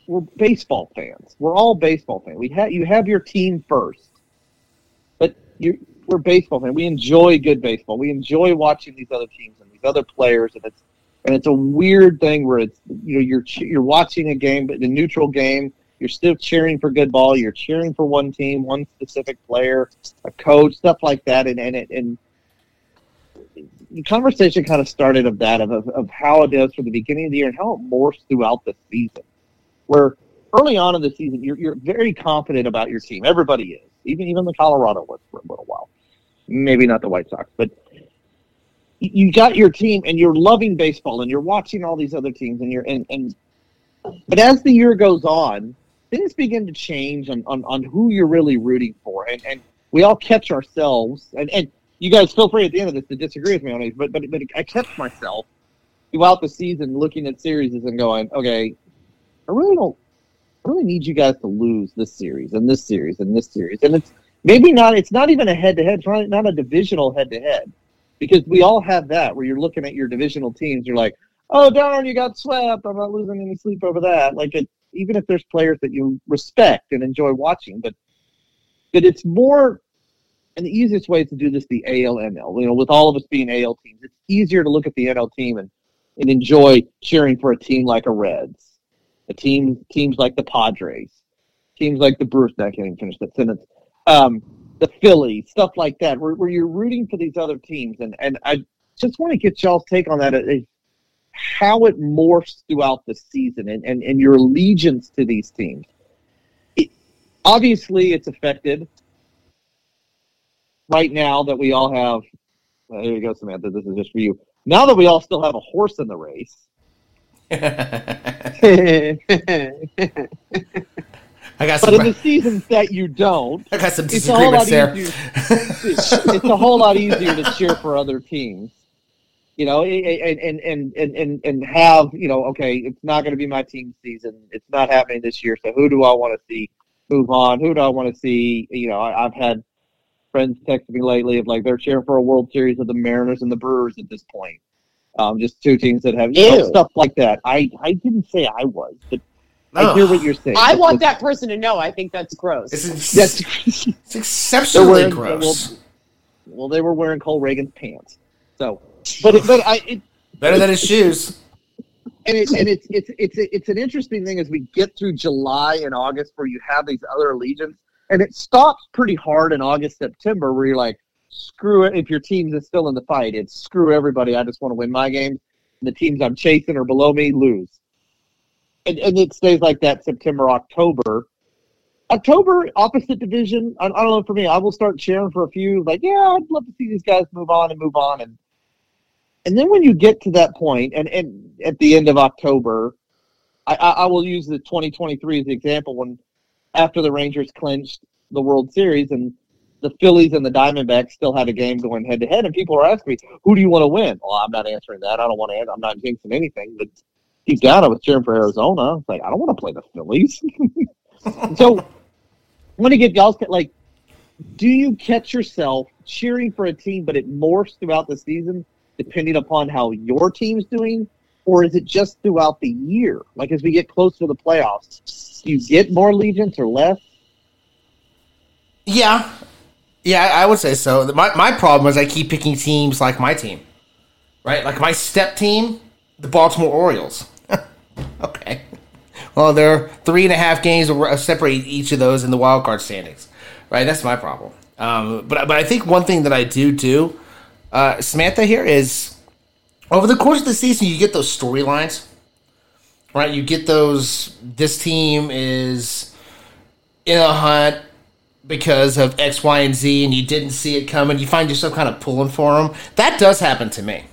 we're baseball fans. We're all baseball fans. You have your team first, but we're baseball fans. We enjoy good baseball. We enjoy watching these other teams and these other players, and it's a weird thing where it's you're watching a game, but the neutral game, you're still cheering for good ball. You're cheering for one team, one specific player, a coach, stuff like that, and the conversation kind of started of how it is from the beginning of the year and how it morphs throughout the season. Where early on in the season, you're very confident about your team. Everybody is, even the Colorado was for a little while. Maybe not the White Sox, but you got your team and you're loving baseball and you're watching all these other teams but as the year goes on, things begin to change on who you're really rooting for, and we all catch ourselves and you guys feel free at the end of this to disagree with me on these, but I kept myself throughout the season looking at series and going, okay, I really need you guys to lose this series and this series and this series. And it's not even a head-to-head, it's not a divisional head-to-head, because we all have that where you're looking at your divisional teams, you're like, oh, darn, you got swept, I'm not losing any sleep over that. Like, even if there's players that you respect and enjoy watching, but it's more. And the easiest way is to do this the AL, NL. With all of us being AL teams, it's easier to look at the NL team and enjoy cheering for a team like a Reds, teams like the Padres, teams like the Brewers. I can't even finish that sentence. The Phillies, stuff like that, where you're rooting for these other teams. And I just want to get y'all's take on that, how it morphs throughout the season and your allegiance to these teams. Obviously, it's affected. Right now that we all have, here you go, Samantha, this is just for you. Now that we all still have a horse in the race. I got some, but in the seasons that you don't, I got some disagreements there. It's a whole lot easier to cheer for other teams. And have, okay, it's not going to be my team season. It's not happening this year. So who do I want to see move on? Who do I want to see? I've had friends text me lately of like they're cheering for a World Series of the Mariners and the Brewers at this point. Just two teams that have stuff like that. I didn't say I was, but I hear what you're saying. I want that person to know. I think that's gross. It's exceptionally gross. Well, they were wearing Cole Reagan's pants, so but better than his shoes. And it's an interesting thing as we get through July and August where you have these other allegiance. And it stops pretty hard in August, September, where you're like, screw it. If your team is still in the fight, it's screw everybody. I just want to win my games. And the teams I'm chasing or below me lose. And it stays like that September, October. October, opposite division. I don't know, for me, I will start cheering for a few. Like, yeah, I'd love to see these guys move on. And then when you get to that point, and at the end of October, I will use the 2023 as the example when after the Rangers clinched the World Series and the Phillies and the Diamondbacks still had a game going head-to-head, and people are asking me, who do you want to win? Well, I'm not answering that. I don't want to. I'm not jinxing anything. But deep down, I was cheering for Arizona. I was like, I don't want to play the Phillies. So I want to get y'all's, like, do you catch yourself cheering for a team, but it morphs throughout the season depending upon how your team's doing? Or is it just throughout the year? Like, as we get close to the playoffs, do you get more allegiance or less? Yeah, I would say so. My problem is I keep picking teams like my team, right? Like my step team, the Baltimore Orioles. Okay. Well, there are 3.5 games to separate each of those in the wild card standings, right? That's my problem. But I think one thing that I do, Samantha, here is, over the course of the season, you get those storylines, right? You get those, this team is in a hunt because of X, Y, and Z, and you didn't see it coming. You find yourself kind of pulling for them. That does happen to me.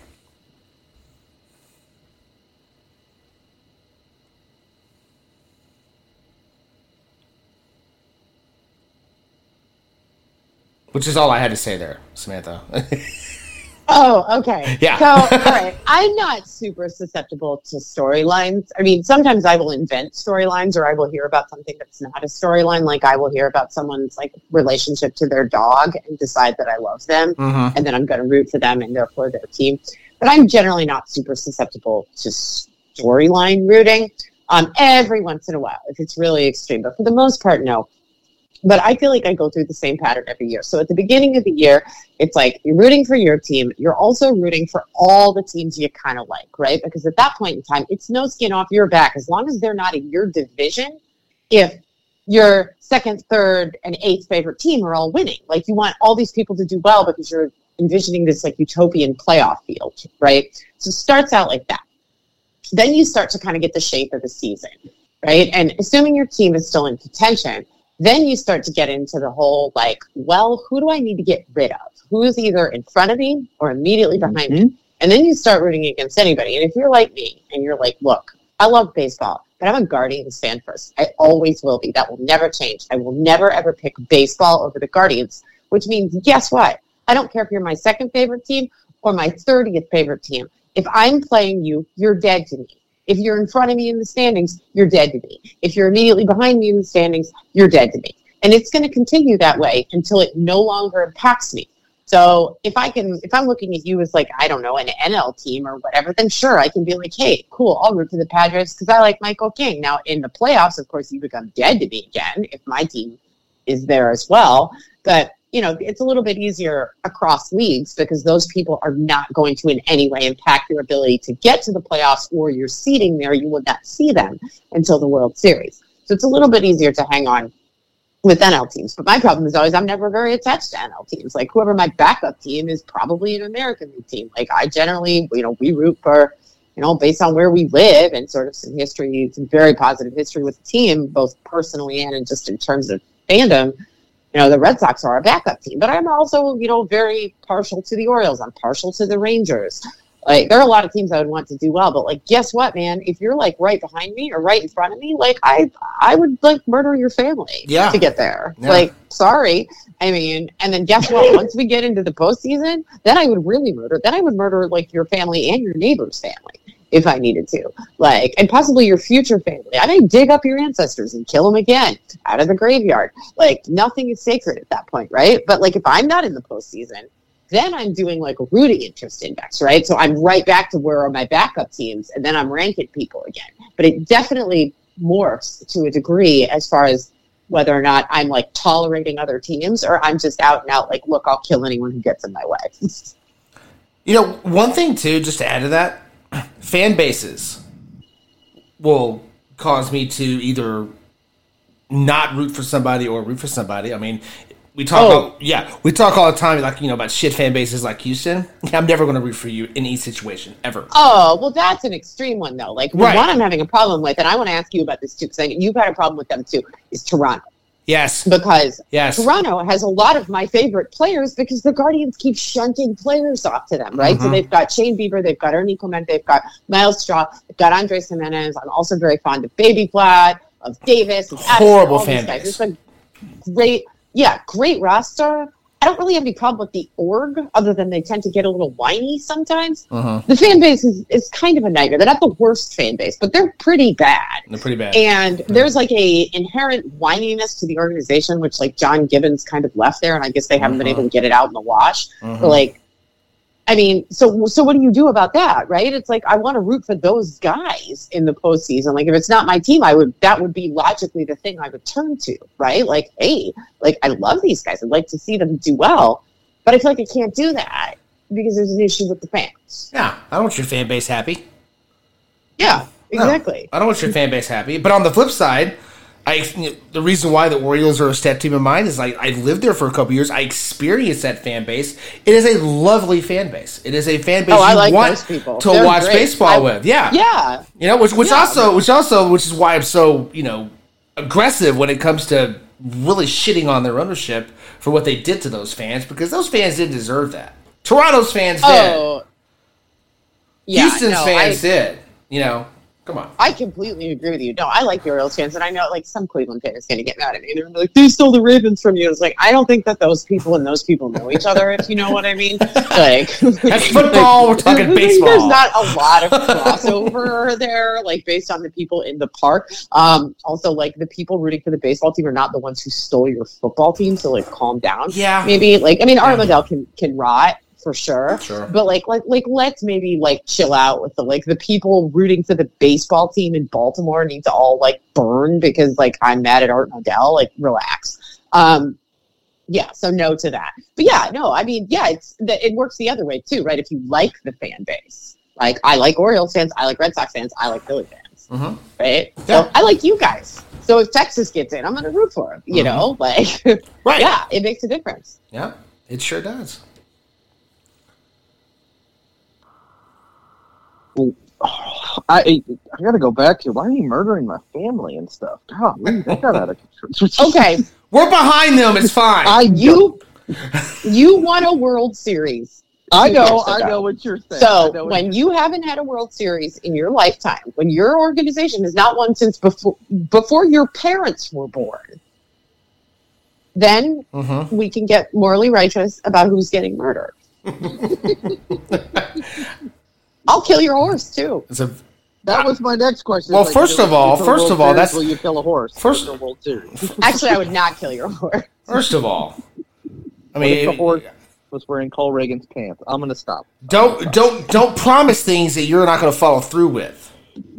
Which is all I had to say there, Samantha. Oh, okay. Yeah. So, all right. I'm not super susceptible to storylines. I mean, sometimes I will invent storylines, or I will hear about something that's not a storyline. Like, I will hear about someone's, like, relationship to their dog and decide that I love them, and then I'm going to root for them and therefore their team. But I'm generally not super susceptible to storyline rooting. Every once in a while, if it's really extreme. But for the most part, no. But I feel like I go through the same pattern every year. So at the beginning of the year, it's like you're rooting for your team. You're also rooting for all the teams you kind of like, right? Because at that point in time, it's no skin off your back. As long as they're not in your division, if your second, third, and eighth favorite team are all winning. Like, you want all these people to do well because you're envisioning this, like, utopian playoff field, right? So it starts out like that. Then you start to kind of get the shape of the season, right? And assuming your team is still in contention, then you start to get into the whole, like, well, who do I need to get rid of? Who is either in front of me or immediately behind me? And then you start rooting against anybody. And if you're like me and you're like, look, I love baseball, but I'm a Guardians fan first. I always will be. That will never change. I will never, ever pick baseball over the Guardians, which means, guess what? I don't care if you're my second favorite team or my 30th favorite team. If I'm playing you, you're dead to me. If you're in front of me in the standings, you're dead to me. If you're immediately behind me in the standings, you're dead to me. And it's going to continue that way until it no longer impacts me. So if I'm looking at you as, like, I don't know, an NL team or whatever, then sure, I can be like, hey, cool, I'll root for the Padres because I like Michael King. Now, in the playoffs, of course, you become dead to me again if my team is there as well. But, you know, it's a little bit easier across leagues because those people are not going to in any way impact your ability to get to the playoffs or your seeding there. You will not see them until the World Series. So it's a little bit easier to hang on with NL teams. But my problem is always I'm never very attached to NL teams. Like, whoever my backup team is probably an American League team. Like, I generally, you know, we root for, you know, based on where we live and sort of some history, some very positive history with the team, both personally and in just in terms of fandom. You know, the Red Sox are our backup team. But I'm also, you know, very partial to the Orioles. I'm partial to the Rangers. Like, there are a lot of teams I would want to do well, but, like, guess what, man? If you're, like, right behind me or right in front of me, like, I would, like, murder your family to get there. Yeah. Like, sorry. I mean, and then guess what? Once we get into the postseason, then I would really murder. Then I would murder, like, your family and your neighbor's family if I needed to. Like, and possibly your future family. I may dig up your ancestors and kill them again out of the graveyard. Like, nothing is sacred at that point, right? But, like, if I'm not in the postseason, then I'm doing, like, a rooting interest index, right? So I'm right back to where are my backup teams, and then I'm ranking people again. But it definitely morphs to a degree as far as whether or not I'm, like, tolerating other teams or I'm just out and out, like, look, I'll kill anyone who gets in my way. You know, one thing, too, just to add to that, fan bases will cause me to either not root for somebody or root for somebody. I mean, we talk all the time, like, you know, about shit fan bases like Houston. I'm never going to root for you in any situation, ever. Oh, well, that's an extreme one, though. Like, right. One I'm having a problem with, and I want to ask you about this, too, because you've had a problem with them, too, is Toronto. Yes. Because Toronto has a lot of my favorite players because the Guardians keep shunting players off to them, right? So they've got Shane Bieber, they've got Ernie Clement, they've got Miles Straw, they've got Andres Jimenez. I'm also very fond of Baby Blatt, of Davis. Of horrible fan base. It's a great roster. I don't really have any problem with the org, other than they tend to get a little whiny sometimes. The fan base is kind of a nightmare. They're not the worst fan base, but they're pretty bad. They're pretty bad. And there's, like, a inherent whininess to the organization, which, like, John Gibbons kind of left there, and I guess they haven't been able to get it out in the wash. But, like, I mean, so what do you do about that, right? It's like, I want to root for those guys in the postseason. Like, if it's not my team, that would be logically the thing I would turn to, right? Like, hey, like, I love these guys. I'd like to see them do well, but I feel like I can't do that because there's an issue with the fans. Yeah, I don't want your fan base happy. Yeah, exactly. No, I don't want your fan base happy. But on the flip side, the reason why the Orioles are a step team of mine is I lived there for a couple years. I experienced that fan base. It is a lovely fan base. It is a fan base you want to watch baseball with. Yeah, yeah. You know, which is why I'm so, you know, aggressive when it comes to really shitting on their ownership for what they did to those fans, because those fans didn't deserve that. Toronto's fans did. Yeah, Houston's fans did. You know. Come on. I completely agree with you. No, I like the Orioles fans, and I know, like, some Cleveland fans going to get mad at me. They're like, they stole the Ravens from you. It's like, I don't think that those people and those people know each other, if you know what I mean. Like, that's football. We're talking baseball. There's not a lot of crossover there, like, based on the people in the park. Also, like, the people rooting for the baseball team are not the ones who stole your football team, so, like, calm down. Yeah. Maybe, like, I mean, Armadale can rot for sure. Sure. But like let's maybe like chill out with the people rooting for the baseball team in Baltimore need to all like burn because like I'm mad at Art Modell. Like relax. Yeah, so no to that. But yeah, no, I mean, yeah, it works the other way too, right? If you like the fan base, like I like Orioles fans, I like Red Sox fans, I like Philly fans, right? Yeah. So I like you guys. So if Texas gets in, I'm going to root for them. You know, like, right? Yeah, it makes a difference. Yeah, it sure does. I got to go back to why are you murdering my family and stuff? God, that got out of control. Okay, we're behind them. It's fine. You won a World Series. I know what you're saying. So when you haven't had a World Series in your lifetime, when your organization has not won since before your parents were born, then we can get morally righteous about who's getting murdered. I'll kill your horse too. That was my next question. Well, first of all, that's will you kill a horse? First, World Series. Actually, I would not kill your horse. First of all, I mean, mean, the horse was wearing Cole Reagan's pants. I'm going to stop. Don't promise things that you're not going to follow through with.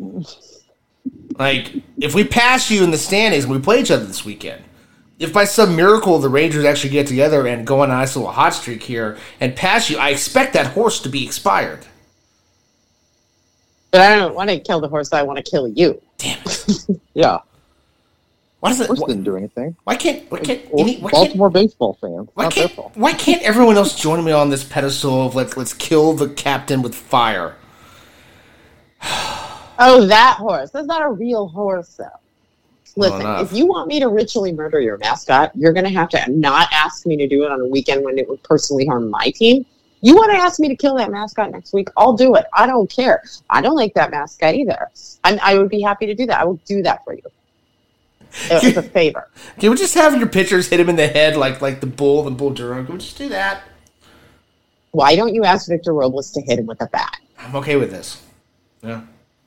Like, if we pass you in the standings and we play each other this weekend, if by some miracle the Rangers actually get together and go on a nice little hot streak here and pass you, I expect that horse to be expired. But I don't want to kill the horse. I want to kill you. Damn it! Yeah. Why does it? Horse didn't do anything. Why can't Baltimore baseball fans? Why can't everyone else join me on this pedestal of let's kill the captain with fire? Oh, that horse. That's not a real horse, though. Listen, if you want me to ritually murder your mascot, you're going to have to not ask me to do it on a weekend when it would personally harm my team. You want to ask me to kill that mascot next week? I'll do it. I don't care. I don't like that mascot either. I would be happy to do that. I will do that for you. It's a favor. Can we just have your pitchers hit him in the head like the Bull and Bull Durham? Can we just do that? Why don't you ask Victor Robles to hit him with a bat? I'm okay with this. Yeah.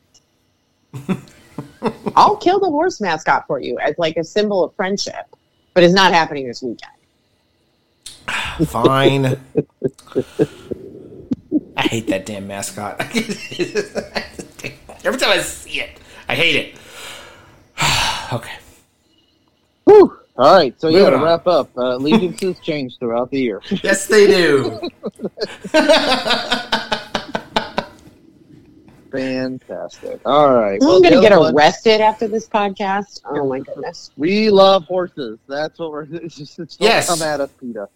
I'll kill the horse mascot for you as like a symbol of friendship, but it's not happening this weekend. Fine. I hate that damn mascot. Every time I see it, I hate it. Okay. Whew. All right, so yeah, to wrap up, allegiances change throughout the year. Yes, they do. Fantastic. All right. I'm going to get arrested after this podcast. Oh, my goodness. We love horses. That's what we're... Yes. Come at us, PETA.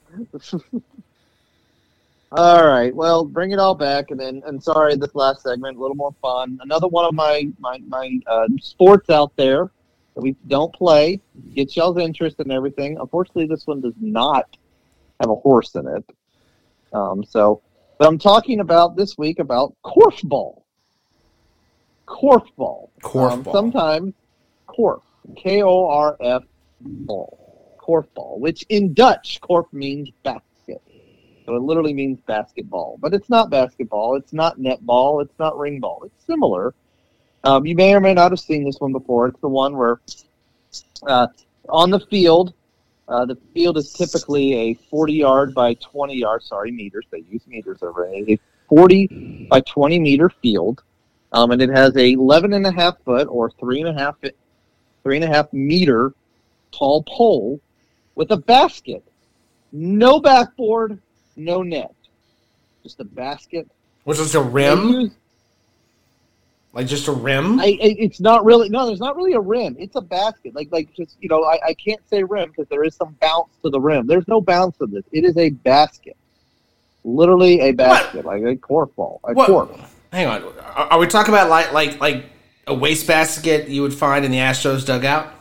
All right. Well, bring it all back. And sorry, this last segment, a little more fun. Another one of my sports out there that we don't play. Get y'all's interest and everything. Unfortunately, this one does not have a horse in it. But I'm talking about this week about korfball. Korfball. Sometimes korf. K-O-R-F ball. Korfball, which in Dutch, korf means basket. So it literally means basketball. But it's not basketball. It's not netball. It's not ring ball. It's similar. You may or may not have seen this one before. It's the one where on the field is typically a 40-yard by 20-yard, meters. They use meters over it. A 40 by 20 meter field. And it has a 11.5 foot or 3.5 meter tall pole with a basket. No backboard, no net. Just a basket. Which is a rim? Like just a rim? It's not really. No, there's not really a rim. It's a basket. Like just, I can't say rim because there is some bounce to the rim. There's no bounce to this. It is a basket. Literally a basket. What? Like a korfball. A korf. Hang on. Are we talking about like a wastebasket you would find in the Astros dugout?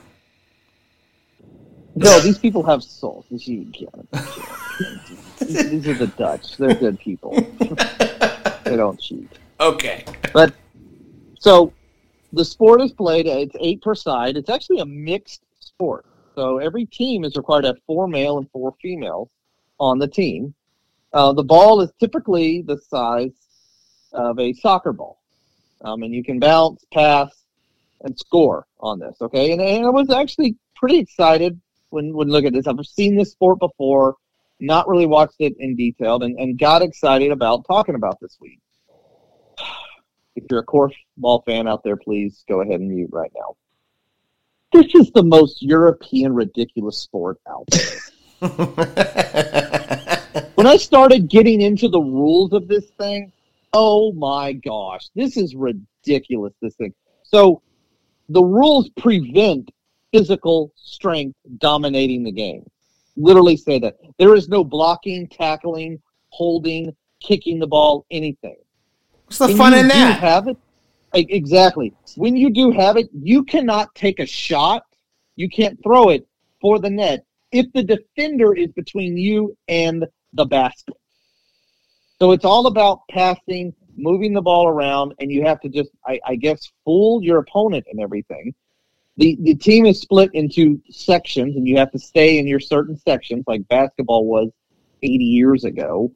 No, these people have souls. These are the Dutch. They're good people. They don't cheat. Okay. But so the sport is played. It's 8 per side. It's actually a mixed sport. So every team is required to have 4 male and 4 females on the team. The ball is typically the size of a soccer ball. And you can bounce, pass, and score on this, okay? And I was actually pretty excited when looking at this. I've seen this sport before. not really watched it in detail, and got excited about talking about this week. If you're a korfball fan out there, please go ahead and mute right now. This is the most European ridiculous sport out there. When I started getting into the rules of this thing, oh my gosh, this is ridiculous, this thing. So the rules prevent physical strength dominating the game. Literally say that. There is no blocking, tackling, holding, kicking the ball, anything. What's the fun in that? Have it, exactly. When you do have it, you cannot take a shot. You can't throw it for the net if the defender is between you and the basket. So it's all about passing, moving the ball around, and you have to just, I guess, fool your opponent and everything. The team is split into sections, and you have to stay in your certain sections, like basketball was 80 years ago.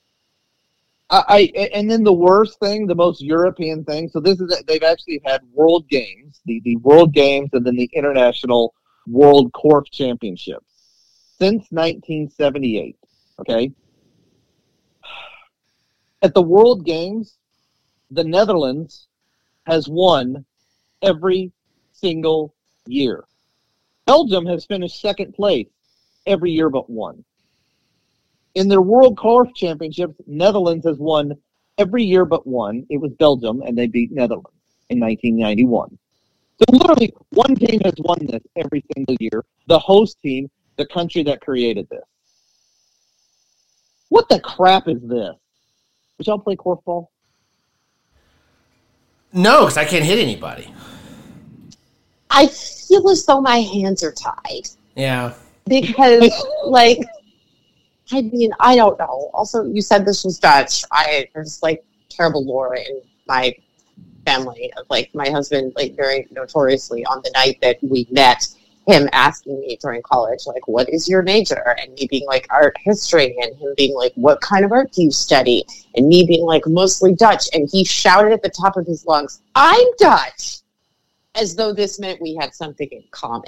And then the worst thing, the most European thing, so this is they've actually had World Games, the World Games, and then the International World Korf Championships since 1978, okay? At the World Games, the Netherlands has won every single year. Belgium has finished second place every year but one. In their World Korf Championships, Netherlands has won every year but one. It was Belgium, and they beat Netherlands in 1991. So literally, one team has won this every single year. The host team, the country that created this. What the crap is this? Would y'all play korfball? No, because I can't hit anybody. I feel as though my hands are tied. Yeah. Because, like, I mean, I don't know. Also, you said this was Dutch. There's, like, terrible lore in my family. Like, my husband, like, very notoriously on the night that we met, him asking me during college, like, what is your major? And me being like, art history. And him being like, what kind of art do you study? And me being like, mostly Dutch. And he shouted at the top of his lungs, I'm Dutch! As though this meant we had something in common.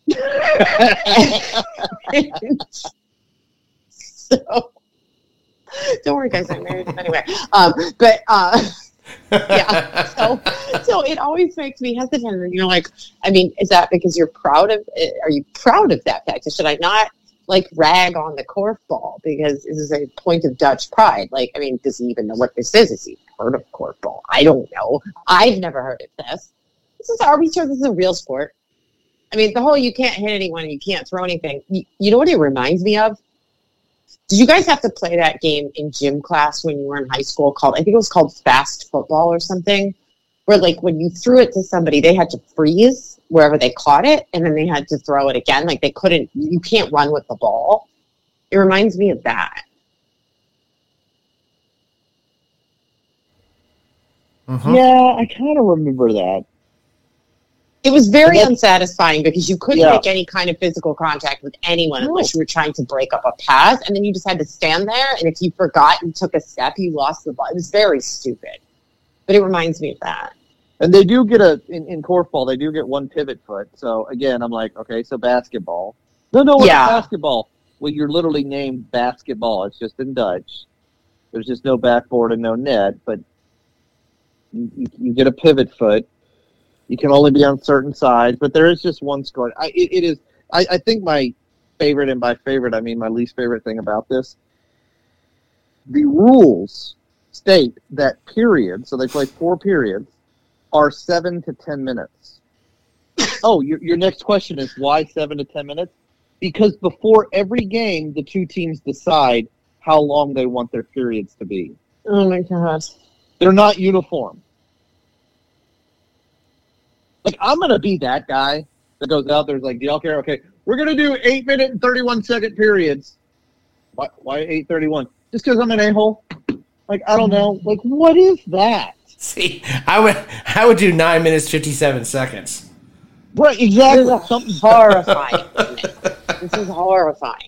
So, don't worry, guys, I'm married anyway. Yeah. So it always makes me hesitant. And you're like, I mean, is that because you're proud of it? Are you proud of that fact? Or should I not like rag on the korfball because this is a point of Dutch pride? Like, I mean, does he even know what this is? Has he heard of korfball? I don't know. I've never heard of this. Are we sure this is a real sport? I mean, the whole you can't hit anyone, you can't throw anything. You know what it reminds me of? Did you guys have to play that game in gym class when you were in high school I think it was called fast football or something, where like when you threw it to somebody, they had to freeze wherever they caught it, and then they had to throw it again. Like you can't run with the ball. It reminds me of that. Mm-hmm. Yeah, I kind of remember that. It was very unsatisfying because you couldn't make any kind of physical contact with anyone unless you were trying to break up a pass, and then you just had to stand there, and if you forgot and took a step, you lost the ball. It was very stupid, but it reminds me of that. And they do get in korfball, they do get one pivot foot. So, again, I'm like, okay, so basketball. No, it's basketball. Well, you're literally named basketball. It's just in Dutch. There's just no backboard and no net, but you get a pivot foot. You can only be on certain sides, but there is just one score. I think my favorite, and by favorite I mean my least favorite thing about this, the rules state that periods, so they play 4 periods, are 7 to 10 minutes. Oh, your next question is why 7 to 10 minutes? Because before every game, the two teams decide how long they want their periods to be. Oh my God. They're not uniform. Like, I'm going to be that guy that goes out there and is like, do y'all care? Okay, we're going to do 8-minute and 31-second periods. Why 8:31? Just because I'm an a-hole? Like, I don't know. Like, what is that? See, I would do 9 minutes, 57 seconds. Right, exactly. This is horrifying. This is horrifying.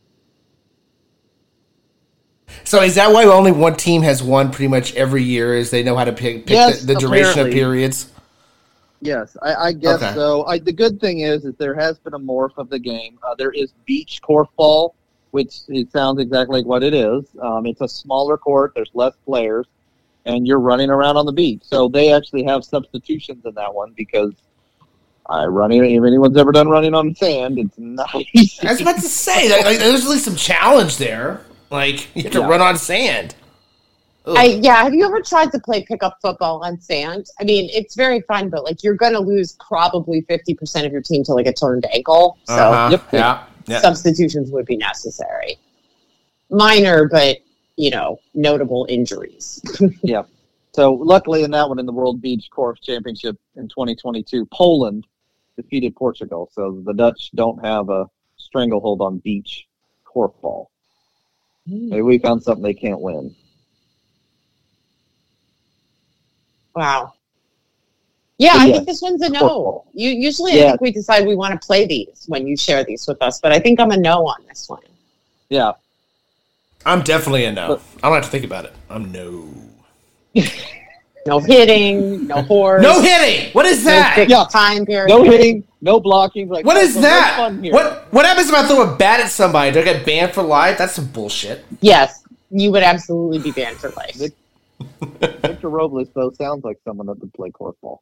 So is that why only one team has won pretty much every year, is they know how to pick the duration of periods? Yes, I guess so. The good thing is there has been a morph of the game. There is beach korfball, which it sounds exactly like what it is. It's a smaller court. There's less players, and you're running around on the beach. So they actually have substitutions in that one because if anyone's ever done running on sand, it's not easy. I was about to say, there's at least some challenge there. Like, you have to run on sand. Have you ever tried to play pickup football on sand? I mean, it's very fun, but like you're going to lose probably 50% of your team to like a turned ankle. So substitutions would be necessary. Minor, but notable injuries. Yeah. So luckily in that one, in the World Beach Course Championship in 2022, Poland defeated Portugal. So the Dutch don't have a stranglehold on beach korfball. Maybe we found something they can't win. Wow. Yeah, I think this one's a no. Usually I think we decide we want to play these when you share these with us, but I think I'm a no on this one. Yeah. I'm definitely a no. I don't have to think about it. I'm no. No hitting, no horse. No hitting! What is that? No time period. No hitting, no blocking. Like, what is that? What happens if I throw a bat at somebody? Do I get banned for life? That's some bullshit. Yes, you would absolutely be banned for life. Victor Robles, though, sounds like someone that would play korfball.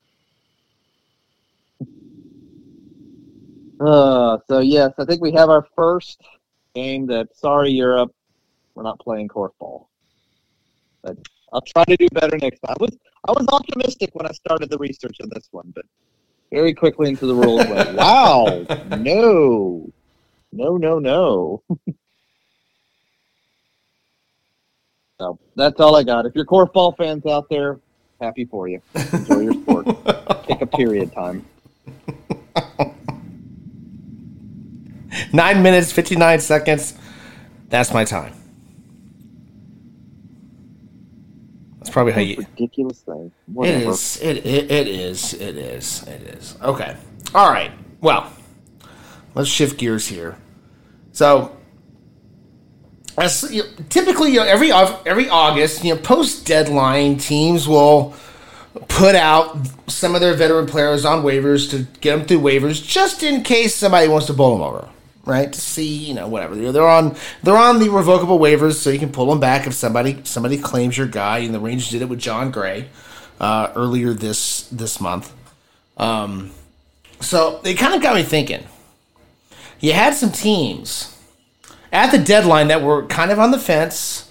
So, yes, I think we have our first game that, sorry, Europe, we're not playing korfball. But I'll try to do better next time. I was optimistic when I started the research on this one, but very quickly into the rules went, wow, no. So that's all I got. If you're korfball fans out there, happy for you. Enjoy your sport. Take a period time. 9 minutes, 59 seconds. That's my time. That's probably how you... ridiculous thing. Whatever. It is. Okay. All right. Well, let's shift gears here. So, typically, every August, post deadline, teams will put out some of their veteran players on waivers to get them through waivers, just in case somebody wants to bowl them over, right? To see, whatever they're on the revocable waivers, so you can pull them back if somebody claims your guy. And the Rangers did it with John Gray earlier this month. So it kind of got me thinking. You had some teams at the deadline that were kind of on the fence.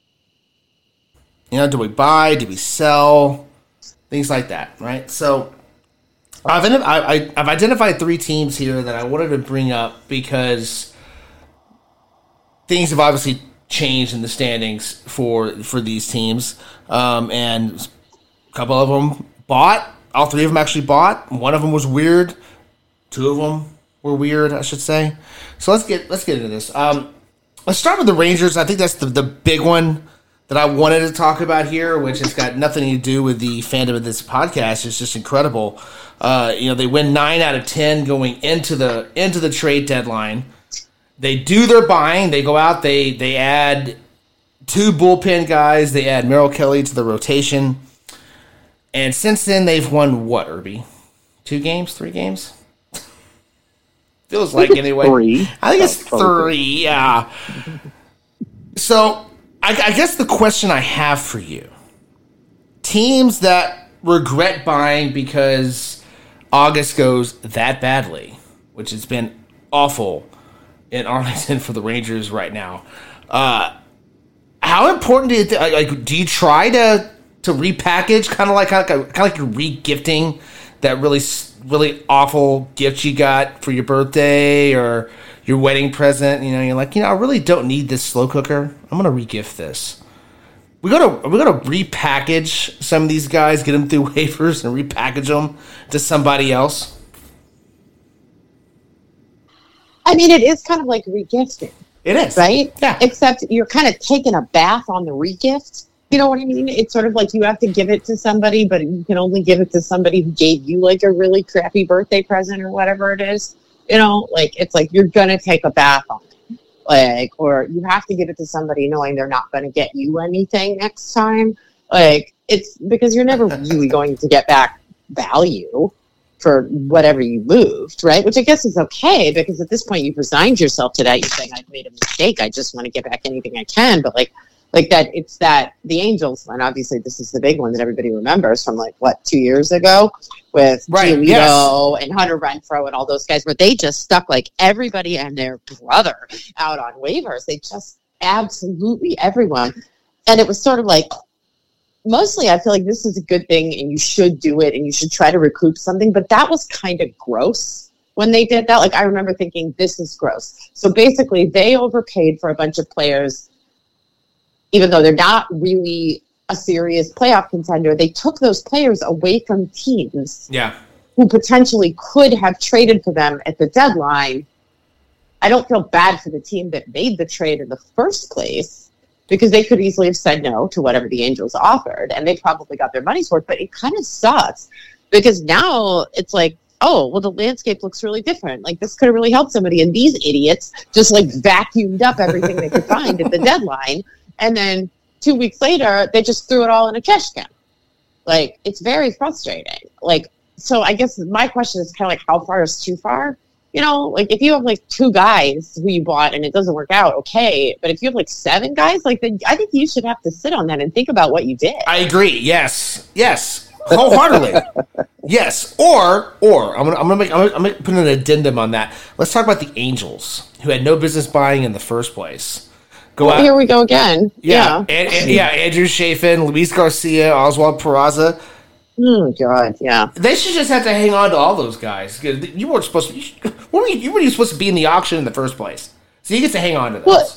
Do we buy? Do we sell? Things like that, right? So I've identified 3 teams here that I wanted to bring up because things have obviously changed in the standings for these teams, and a couple of them bought. All 3 of them actually bought. One of them was weird. 2 of them were weird, I should say. So let's get into this. Let's start with the Rangers. I think that's the big one that I wanted to talk about here, which has got nothing to do with the fandom of this podcast. It's just incredible. They win 9 out of 10 going into the trade deadline. They do their buying. They go out. They add 2 bullpen guys. They add Merrill Kelly to the rotation. And since then, they've won what, Irby? 2 games? 3 games? Feels like anyway. 3. I think it's 3, yeah. So I guess the question I have for you, teams that regret buying because August goes that badly, which has been awful in Arlington for the Rangers right now. How important do you think? Do you try to repackage, kind of like you're re-gifting that really awful gift you got for your birthday or your wedding present? You're like, I really don't need this slow cooker. I'm gonna re-gift this. We're gonna repackage some of these guys, get them through waivers, and repackage them to somebody else. I mean, it is kind of like regifting. It is, right? Yeah. Except you're kind of taking a bath on the regift. You know what I mean? It's sort of like you have to give it to somebody, but you can only give it to somebody who gave you like a really crappy birthday present or whatever it is. It's like you're gonna take a bath on it, or you have to give it to somebody knowing they're not going to get you anything next time. It's because you're never really going to get back value. for whatever you moved, right? Which I guess is okay, because at this point you've resigned yourself to that. You're saying, I've made a mistake. I just want to get back anything I can. But like that, it's that the Angels, and obviously this is the big one that everybody remembers from 2 years ago with Giolito and Hunter Renfroe and all those guys, where they just stuck everybody and their brother out on waivers. They just absolutely everyone. And it was sort of mostly I feel like this is a good thing and you should do it and you should try to recoup something, but that was kind of gross when they did that. I remember thinking, this is gross. So basically they overpaid for a bunch of players, even though they're not really a serious playoff contender. They took those players away from teams who potentially could have traded for them at the deadline. I don't feel bad for the team that made the trade in the first place, because they could easily have said no to whatever the Angels offered, and they probably got their money's worth. But it kind of sucks, because now it's oh, well, the landscape looks really different. This could have really helped somebody, and these idiots just vacuumed up everything they could find at the deadline, and then 2 weeks later, they just threw it all in a trash can. It's very frustrating. So I guess my question is kind of how far is too far? If you have 2 guys who you bought and it doesn't work out, okay. But if you have 7 guys, then I think you should have to sit on that and think about what you did. I agree. Yes, wholeheartedly. Yes, or I'm gonna put an addendum on that. Let's talk about the Angels, who had no business buying in the first place. Here we go again. Yeah. Andrew Chafin, Luis Garcia, Oswald Peraza. Oh God, yeah. They should just have to hang on to all those guys. You weren't supposed to. You weren't supposed to be in the auction in the first place, so you get to hang on to those. Well,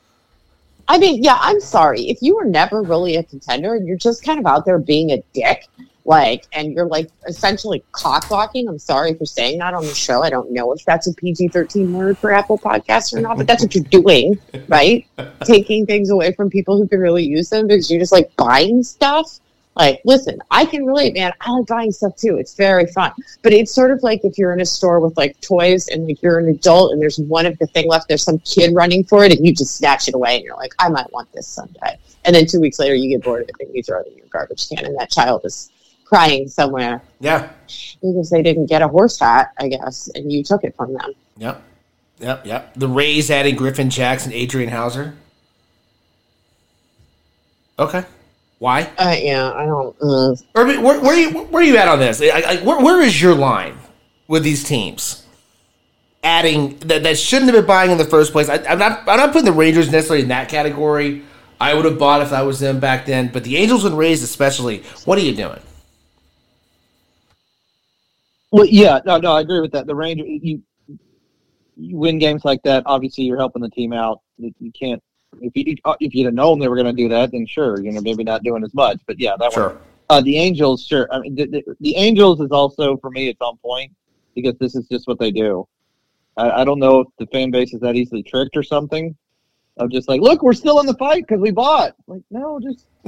I mean, yeah. I'm sorry if you were never really a contender and you're just kind of out there being a dick, and you're essentially cock blocking. I'm sorry for saying that on the show. I don't know if that's a PG-13 word for Apple Podcasts or not, but that's what you're doing, right? Taking things away from people who can really use them because you're just buying stuff. Listen, I can relate, man. I like buying stuff too. It's very fun. But it's sort of if you're in a store with toys and you're an adult and there's one of the thing left, there's some kid running for it and you just snatch it away and you're I might want this someday. And then 2 weeks later you get bored of it and you throw it in your garbage can and that child is crying somewhere. Yeah. Because they didn't get a horse hat, I guess, and you took it from them. Yep. The Rays adding Griffin Jackson, Adrian Hauser. Okay. Why? Yeah, I don't. Urban, where are you at on this? Where is your line with these teams? Adding that shouldn't have been buying in the first place. I'm not putting the Rangers necessarily in that category. I would have bought if I was them back then, but the Angels and Rays especially. What are you doing? Well, yeah, no, I agree with that. The Rangers, you win games like that. Obviously, you're helping the team out. You can't. If you'd have known they were going to do that, then sure, maybe not doing as much. But yeah, that sure. one. The Angels, sure. I mean, the Angels is also, for me, it's on point because this is just what they do. I don't know if the fan base is that easily tricked or something. Of just look, we're still in the fight because we bought. No.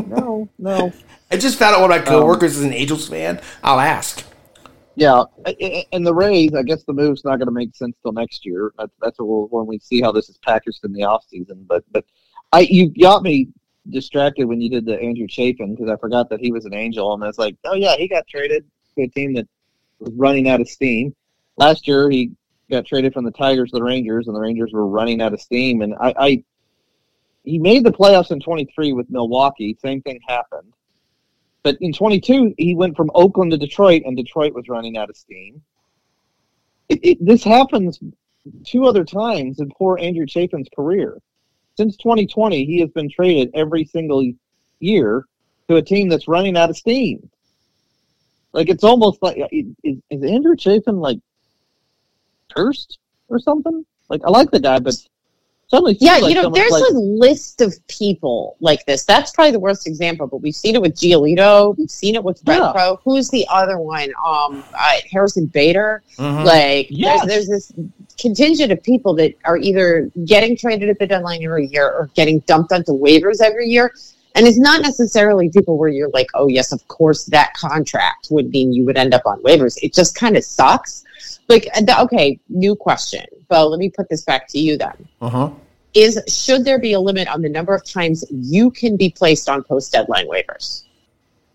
I just found out one of my coworkers is an Angels fan. I'll ask. Yeah, and the Rays, I guess the move's not going to make sense till next year. That's when we see how this is packaged in the offseason. But you got me distracted when you did the Andrew Chafin because I forgot that he was an Angel, and I was oh yeah, he got traded to a team that was running out of steam. Last year he got traded from the Tigers to the Rangers, and the Rangers were running out of steam. And he made the playoffs in 23 with Milwaukee. Same thing happened. But in 22, he went from Oakland to Detroit, and Detroit was running out of steam. This happens 2 other times in poor Andrew Chafin's career. Since 2020, he has been traded every single year to a team that's running out of steam. It's almost is Andrew Chafin, cursed or something? I like the guy, but suddenly, yeah, there's a list of people like this. That's probably the worst example, but we've seen it with Giolito. We've seen it with Renfroe. Who's the other one? Harrison Bader. Mm-hmm. Yes. there's this contingent of people that are either getting traded at the deadline every year or getting dumped onto waivers every year. And it's not necessarily people where you're oh, yes, of course, that contract would mean you would end up on waivers. It just kind of sucks. Okay, new question. But let me put this back to you then. Uh-huh. Should there be a limit on the number of times you can be placed on post-deadline waivers?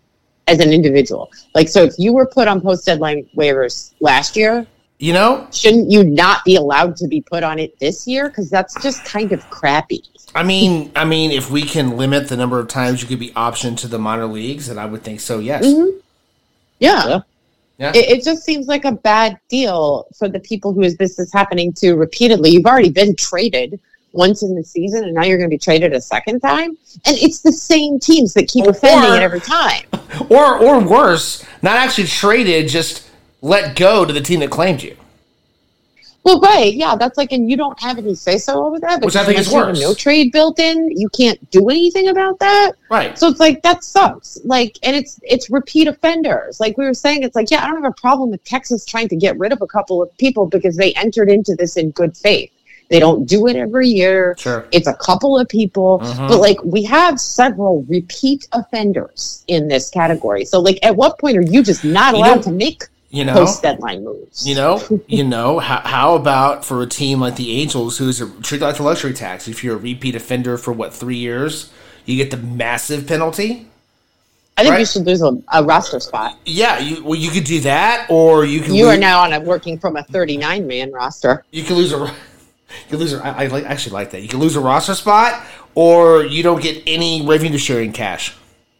as an individual. Like, so if you were put on post-deadline waivers last year, shouldn't you not be allowed to be put on it this year? Because that's just kind of crappy. I mean, if we can limit the number of times you could be optioned to the minor leagues, then I would think so, yes. Mm-hmm. Yeah. Yeah. It just seems like a bad deal for the people who this is happening to repeatedly. You've already been traded once in the season, and now you're going to be traded a second time. And it's the same teams that keep offending it every time. Or worse, not actually traded, just let go to the team that claimed you. Well, right, yeah, that's like, and you don't have any say-so over that. Which I think is worse. No trade built in, you can't do anything about that. Right. So it's like, that sucks. Like, and it's repeat offenders. Like we were saying, it's like, yeah, I don't have a problem with Texas trying to get rid of a couple of people because they entered into this in good faith. They don't do it every year. Sure. It's a couple of people. Mm-hmm. But, like, we have several repeat offenders in this category. So, like, at what point are you just not allowed to make post-deadline moves? How about for a team like the Angels, who's treated like a luxury tax? If you're a repeat offender for, 3 years, you get the massive penalty? I think you should lose a roster spot. Yeah, you could do that, or you can. You are now working from a 39-man roster. You can lose I actually like that. You can lose a roster spot, or you don't get any revenue sharing cash.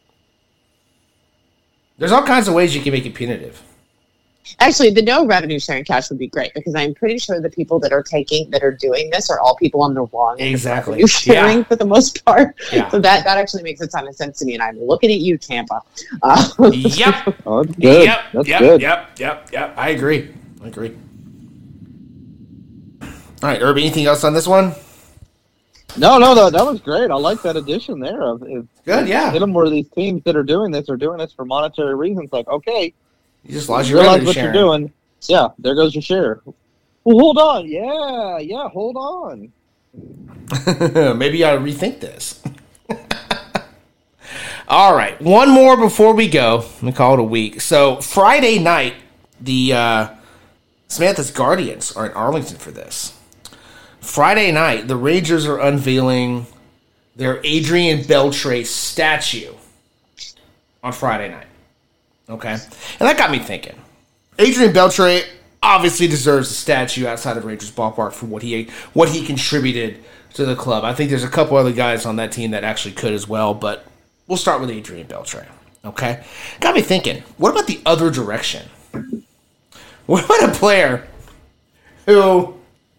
There's all kinds of ways you can make it punitive. Actually, the no revenue sharing cash would be great because I'm pretty sure the people that are doing this are all people on the wrong end of revenue sharing for the most part. Yeah. So that actually makes a ton of sense to me, and I'm looking at you, Tampa. Yep. Oh, that's good. That's good. Yep. I agree. All right, Herb, anything else on this one? No, that was great. I like that addition there. Good, yeah. Hit them where these teams that are doing this for monetary reasons. Like, okay, you just lost your revenue what sharing. You're doing. Yeah, there goes your share. Well, hold on. Yeah, hold on. Maybe you ought to rethink this. All right, one more before we go. Let me call it a week. So Friday night, the Samantha's Guardians are in Arlington for this. Friday night, the Rangers are unveiling their Adrian Beltre statue on Friday night. Okay? And that got me thinking. Adrian Beltre obviously deserves a statue outside of Rangers ballpark for what he contributed to the club. I think there's a couple other guys on that team that actually could as well, but we'll start with Adrian Beltre. Okay? Got me thinking, what about the other direction? What about a player who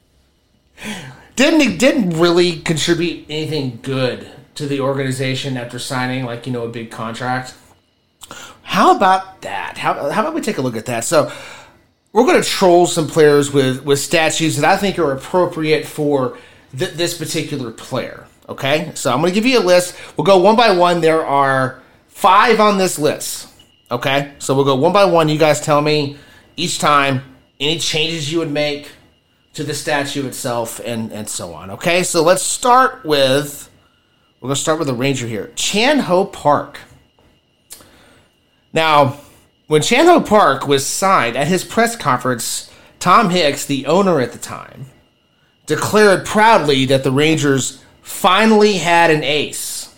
didn't really contribute anything good to the organization after signing, a big contract? How about that? How about we take a look at that? So we're going to troll some players with statues that I think are appropriate for this particular player. Okay? So I'm going to give you a list. We'll go one by one. There are 5 on this list. Okay? So we'll go one by one. You guys tell me each time any changes you would make to the statue itself and so on. Okay? So let's start with... We're going to start with the Ranger here. Chan-Ho Park. Now, when Chan-Ho Park was signed, at his press conference, Tom Hicks, the owner at the time, declared proudly that the Rangers finally had an ace.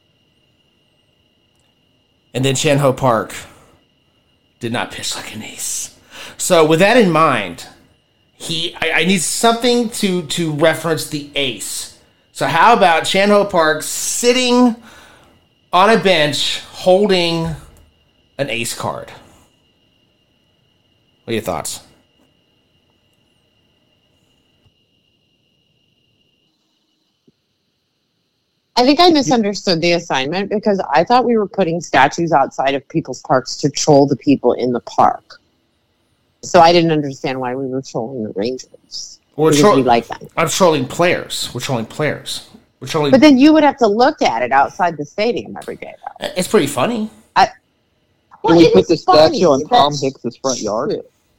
And then Chan-Ho Park did not pitch like an ace. So with that in mind, I need something to reference the ace. So how about Chan-Ho Park sitting on a bench holding an ace card? What are your thoughts? I think I misunderstood the assignment because I thought we were putting statues outside of people's parks to troll the people in the park. So I didn't understand why we were trolling the Rangers. We like them. I'm trolling players. We're trolling players. But then you would have to look at it outside the stadium every day, though. It's pretty funny. Can we put the statue on Tom Hicks' front yard?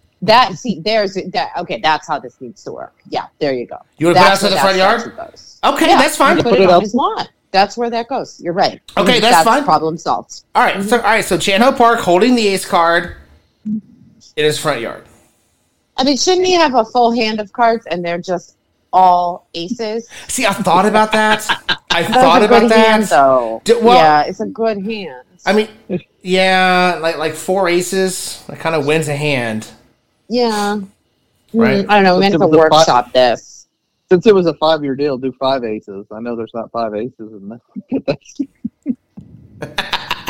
Okay, that's how this needs to work. Yeah, there you go. You want to put it outside the front yard? Okay, that's fine. Put it on his lawn. That's where that goes. You're right. Okay, that's fine. Problem solved. All right, so Chan-Ho Park holding the ace card in his front yard. I mean, shouldn't he have a full hand of cards and they're just all aces? See, I thought about that. I That's thought a about good that. hand, though. Well, yeah, it's a good hand. I mean, yeah, like 4 aces, that kind of wins a hand. Yeah. Right. I don't know. We might have to Since it was a workshop this. Since it was a 5-year deal, do 5 aces. I know there's not 5 aces in this.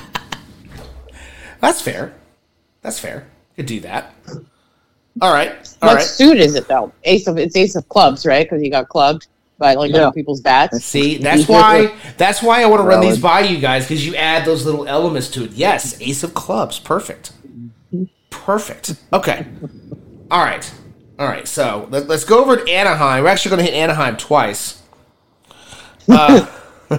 That's fair. That's fair. Could do that. All right. What suit is it though? It's ace of clubs, right? Because you got clubbed by other people's bats. See, that's why I want to run these by you guys, because you add those little elements to it. Yes, ace of clubs. Perfect. Okay. All right. So let's go over to Anaheim. We're actually going to hit Anaheim twice. But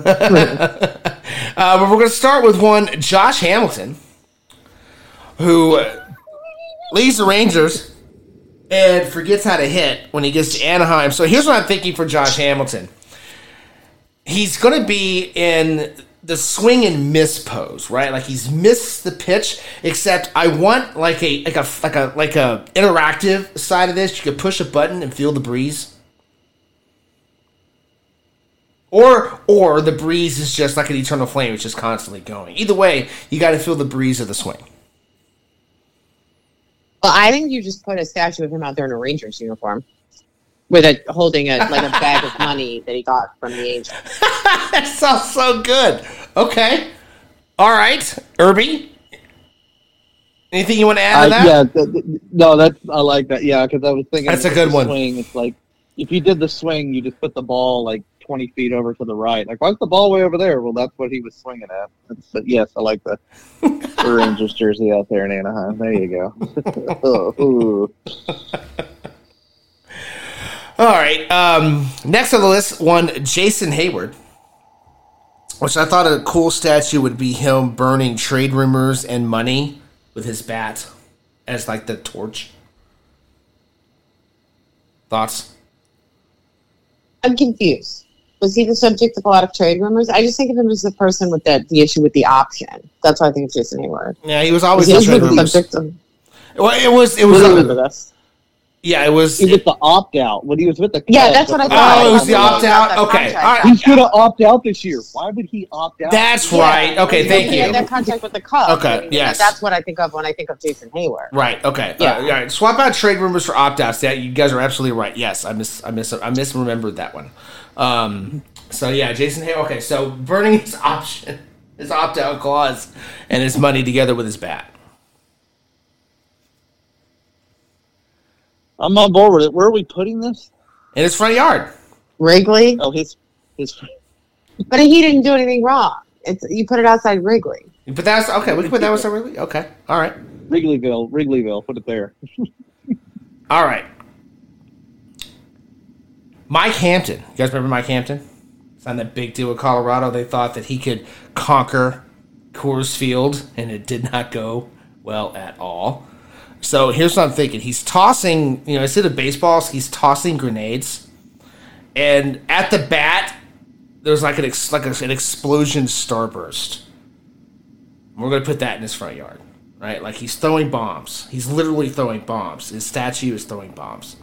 we're going to start with one Josh Hamilton, who leads the Rangers and forgets how to hit when he gets to Anaheim. So here's what I'm thinking for Josh Hamilton. He's going to be in the swing and miss pose, right? Like he's missed the pitch, except I want like a interactive side of this. You could push a button and feel the breeze. Or the breeze is just like an eternal flame, it's just constantly going. Either way, you got to feel the breeze of the swing. Well, I think you just put a statue of him out there in a Rangers uniform, with holding a bag of money that he got from the Angels. That sounds so good. Okay, all right, Irby. Anything you want to add to that? Yeah, I like that. Yeah, because I was thinking that's a good one. Swing, it's like if you did the swing, you just put the ball like 20 feet over to the right. Like, why's the ball way over there? Well, that's what he was swinging at. But yes, I like the Rangers jersey out there in Anaheim. There you go. All right. Next on the list, one Jason Hayward, which I thought a cool statue would be him burning trade rumors and money with his bat as like the torch. Thoughts? I'm confused. Was he the subject of a lot of trade rumors? I just think of him as the person with the issue with the option. That's why I think of Jason Hayward. Yeah, he was always the trade rumors. Well, it was. I remember this. Yeah, it was. He was the opt out when he was with the. Yeah, that's what I thought. Oh, it was the opt out. Okay, all right. He should have opted out this year. Why would he opt out? That's right. Okay, thank you. That contract with the Cubs. Okay, yes. That's what I think of when I think of Jason Hayward. Right. Okay. Yeah. All right. Swap out trade rumors for opt outs. Yeah, you guys are absolutely right. Yes, I misremembered that one. So yeah, Jason Hayward. Okay, so burning his opt out clause, and his money together with his bat. I'm on board with it. Where are we putting this? In his front yard. Wrigley. Oh, his. But he didn't do anything wrong. You put it outside Wrigley. But that's okay. We can put that outside Wrigley. Okay. All right. Wrigleyville. Put it there. All right. Mike Hampton. You guys remember Mike Hampton? Signed that big deal with Colorado. They thought that he could conquer Coors Field, and it did not go well at all. So here's what I'm thinking. He's tossing, instead of baseballs, he's tossing grenades. And at the bat, there's like an explosion starburst. We're going to put that in his front yard, right? Like he's throwing bombs. He's literally throwing bombs. His statue is throwing bombs.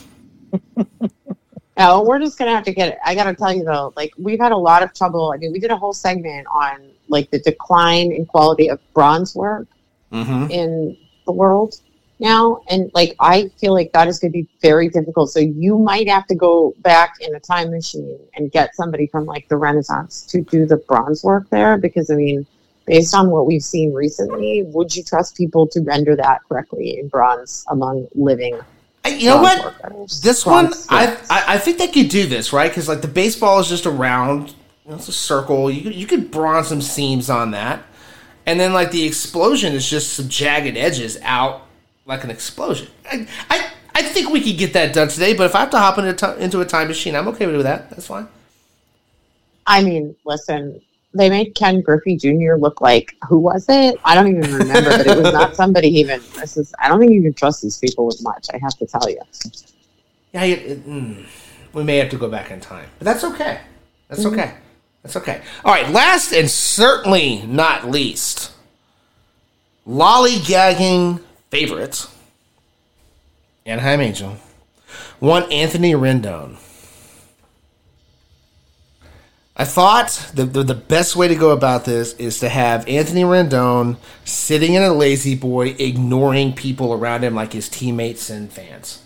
No, we're just going to have to get it. I got to tell you, though, we've had a lot of trouble. I mean, we did a whole segment on, the decline in quality of bronze work in the world now. And, I feel like that is going to be very difficult. So you might have to go back in a time machine and get somebody from, the Renaissance to do the bronze work there. Because, I mean, based on what we've seen recently, would you trust people to render that correctly in bronze among living you know what? This one, I think they could do this, right? Because the baseball is just a round, it's a circle. You could bronze some seams on that, and then the explosion is just some jagged edges out like an explosion. I think we could get that done today. But if I have to hop into a time machine, I'm okay with that. That's fine. I mean, listen. They made Ken Griffey Jr. look like, who was it? I don't even remember, but it was not somebody even. I don't think you can trust these people with much, I have to tell you. Yeah, we may have to go back in time. But that's okay. That's okay. That's okay. All right, last and certainly not least, lollygagging favorites, Anaheim Angel, one Anthony Rendon. I thought the best way to go about this is to have Anthony Rendon sitting in a lazy boy, ignoring people around him like his teammates and fans.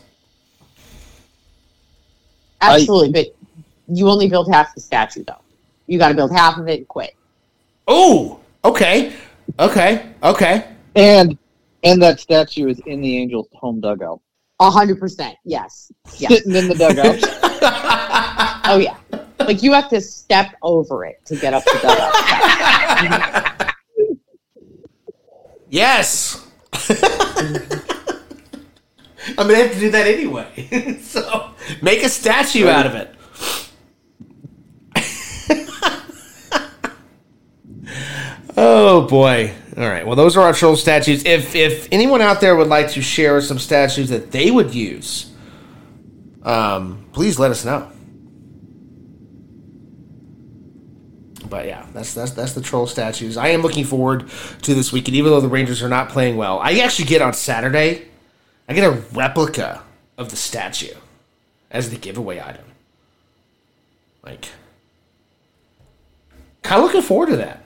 Absolutely, but you only build half the statue, though. You got to build half of it and quit. Oh, okay. And that statue is in the Angels' home dugout. 100%, yes. Sitting in the dugout. Oh, yeah. Like, you have to step over it to get up the dugout. Yes. I'm going to have to do that anyway. So, make a statue out of it. Oh, boy. All right. Well, those are our troll statues. If anyone out there would like to share some statues that they would use, please let us know. But yeah, that's the troll statues. I am looking forward to this weekend, even though the Rangers are not playing well. I actually get on Saturday, I get a replica of the statue as the giveaway item. Like, kind of looking forward to that.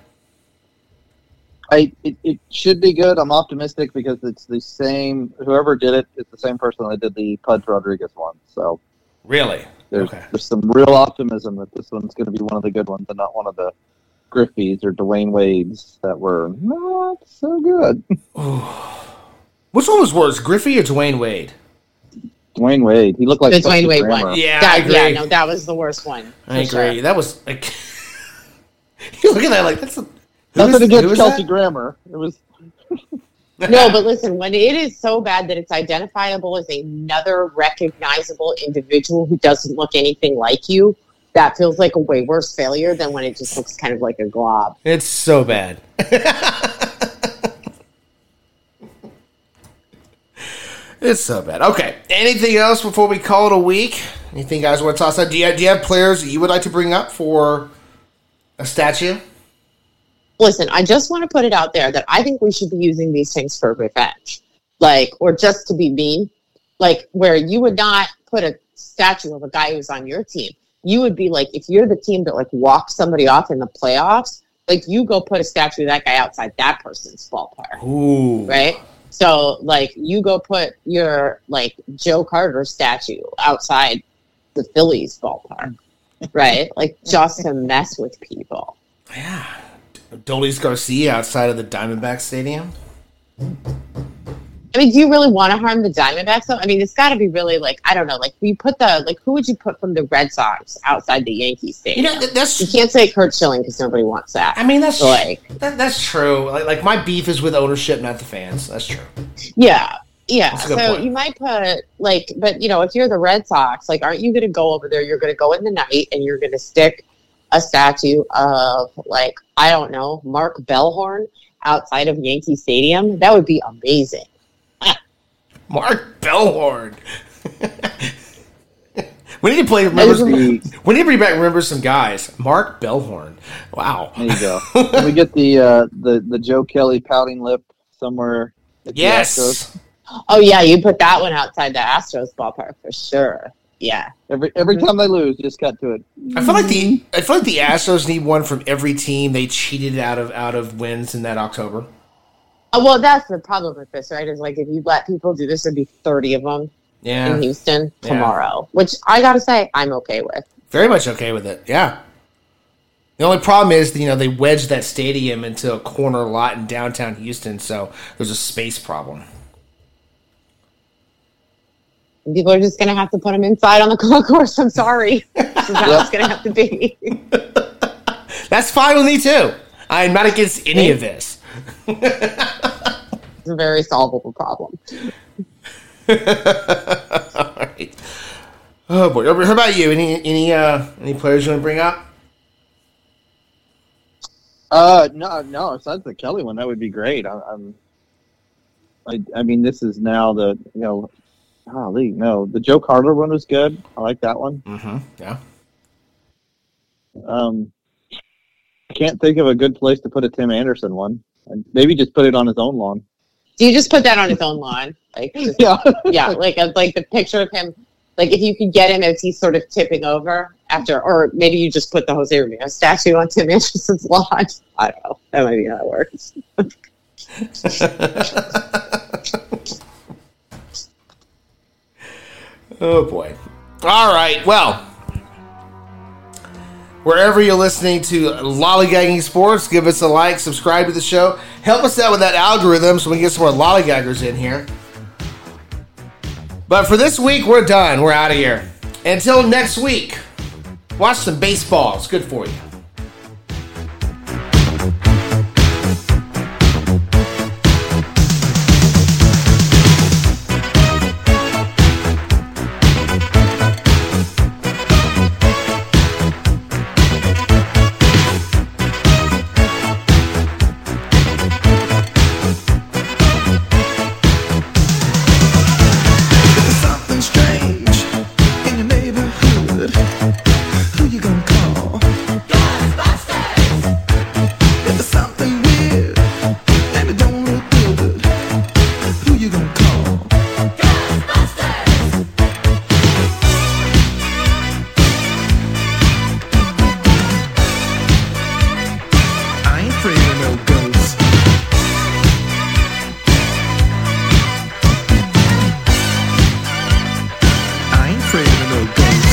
It should be good. I'm optimistic because it's the same. Whoever did it, it's the same person that did the Pudge Rodriguez one. So really, there's some real optimism that this one's going to be one of the good ones and not one of the Griffey's or Dwayne Wade's that were not so good. Which one was worse, Griffey or Dwayne Wade? Dwayne Wade. He looked like the Dwayne Wade one. Yeah, I agree. Yeah, no, that was the worst one. I agree. Sure. That was like you look at that like that's. Nothing against Kelsey Grammer. It was no, but listen, when it is so bad that it's identifiable as another recognizable individual who doesn't look anything like you, that feels like a way worse failure than when it just looks kind of like a glob. It's so bad. It's so bad. Okay. Anything else before we call it a week? Anything you guys want to toss out? Do you have players that you would like to bring up for a statue? Listen, I just want to put it out there that I think we should be using these things for revenge. Like, or just to be mean. Like, where you would not put a statue of a guy who's on your team. You would be like, if you're the team that, like, walked somebody off in the playoffs, like, you go put a statue of that guy outside that person's ballpark. Ooh. Right? So, like, you go put your, like, Joe Carter statue outside the Phillies ballpark. Right? Like, just to mess with people. Yeah. Dolis Garcia outside of the Diamondback Stadium. I mean, do you really want to harm the Diamondbacks, though? I mean, it's got to be really, like, I don't know, like, you put who would you put from the Red Sox outside the Yankees Stadium? You know, you can't say Kurt Schilling because nobody wants that. I mean, that's that's true. Like, my beef is with ownership, not the fans. That's true. Yeah. Yeah, so point. You might put, like, but, you know, if you're the Red Sox, like, aren't you going to go over there? You're going to go in the night and you're going to stick a statue of, like, I don't know, Mark Bellhorn outside of Yankee Stadium. That would be amazing. Mark Bellhorn. We need to play. We need to bring back. Remember some guys. Mark Bellhorn. Wow. There you go. Can we get the Joe Kelly pouting lip somewhere? Yes. Oh yeah, you put that one outside the Astros ballpark for sure. Yeah. Every time they lose, just cut to it. I feel like the Astros need one from every team they cheated out of wins in that October. Well, that's the problem with this, right? Is like if you let people do this, there'd be 30 of them in Houston tomorrow, which I gotta say I'm okay with. Very much okay with it. Yeah. The only problem is, you know, they wedged that stadium into a corner lot in downtown Houston, so there's a space problem. People are just going to have to put them inside on the golf course. I'm sorry. That's how it's going to have to be. That's fine with me, too. I'm not against any of this. It's a very solvable problem. All right. Oh, boy. How about you? Any players you want to bring up? No. Besides the Kelly one, that would be great. I mean, this is now the, you know, the Joe Carter one was good. I like that one. Mm-hmm. Yeah. I can't think of a good place to put a Tim Anderson one. Maybe just put it on his own lawn. Do you just put that on his own lawn? Like, yeah, yeah, like the picture of him. Like if you could get him as he's sort of tipping over after, or maybe you just put the Jose Ramirez statue on Tim Anderson's lawn. I don't know. That might be how it works. Oh boy. All right. Well, wherever you're listening to Lollygagging Sports, give us a like, subscribe to the show. Help us out with that algorithm so we can get some more lollygaggers in here. But for this week, we're done. We're out of here. Until next week, watch some baseball. It's good for you. Afraid of no ghosts.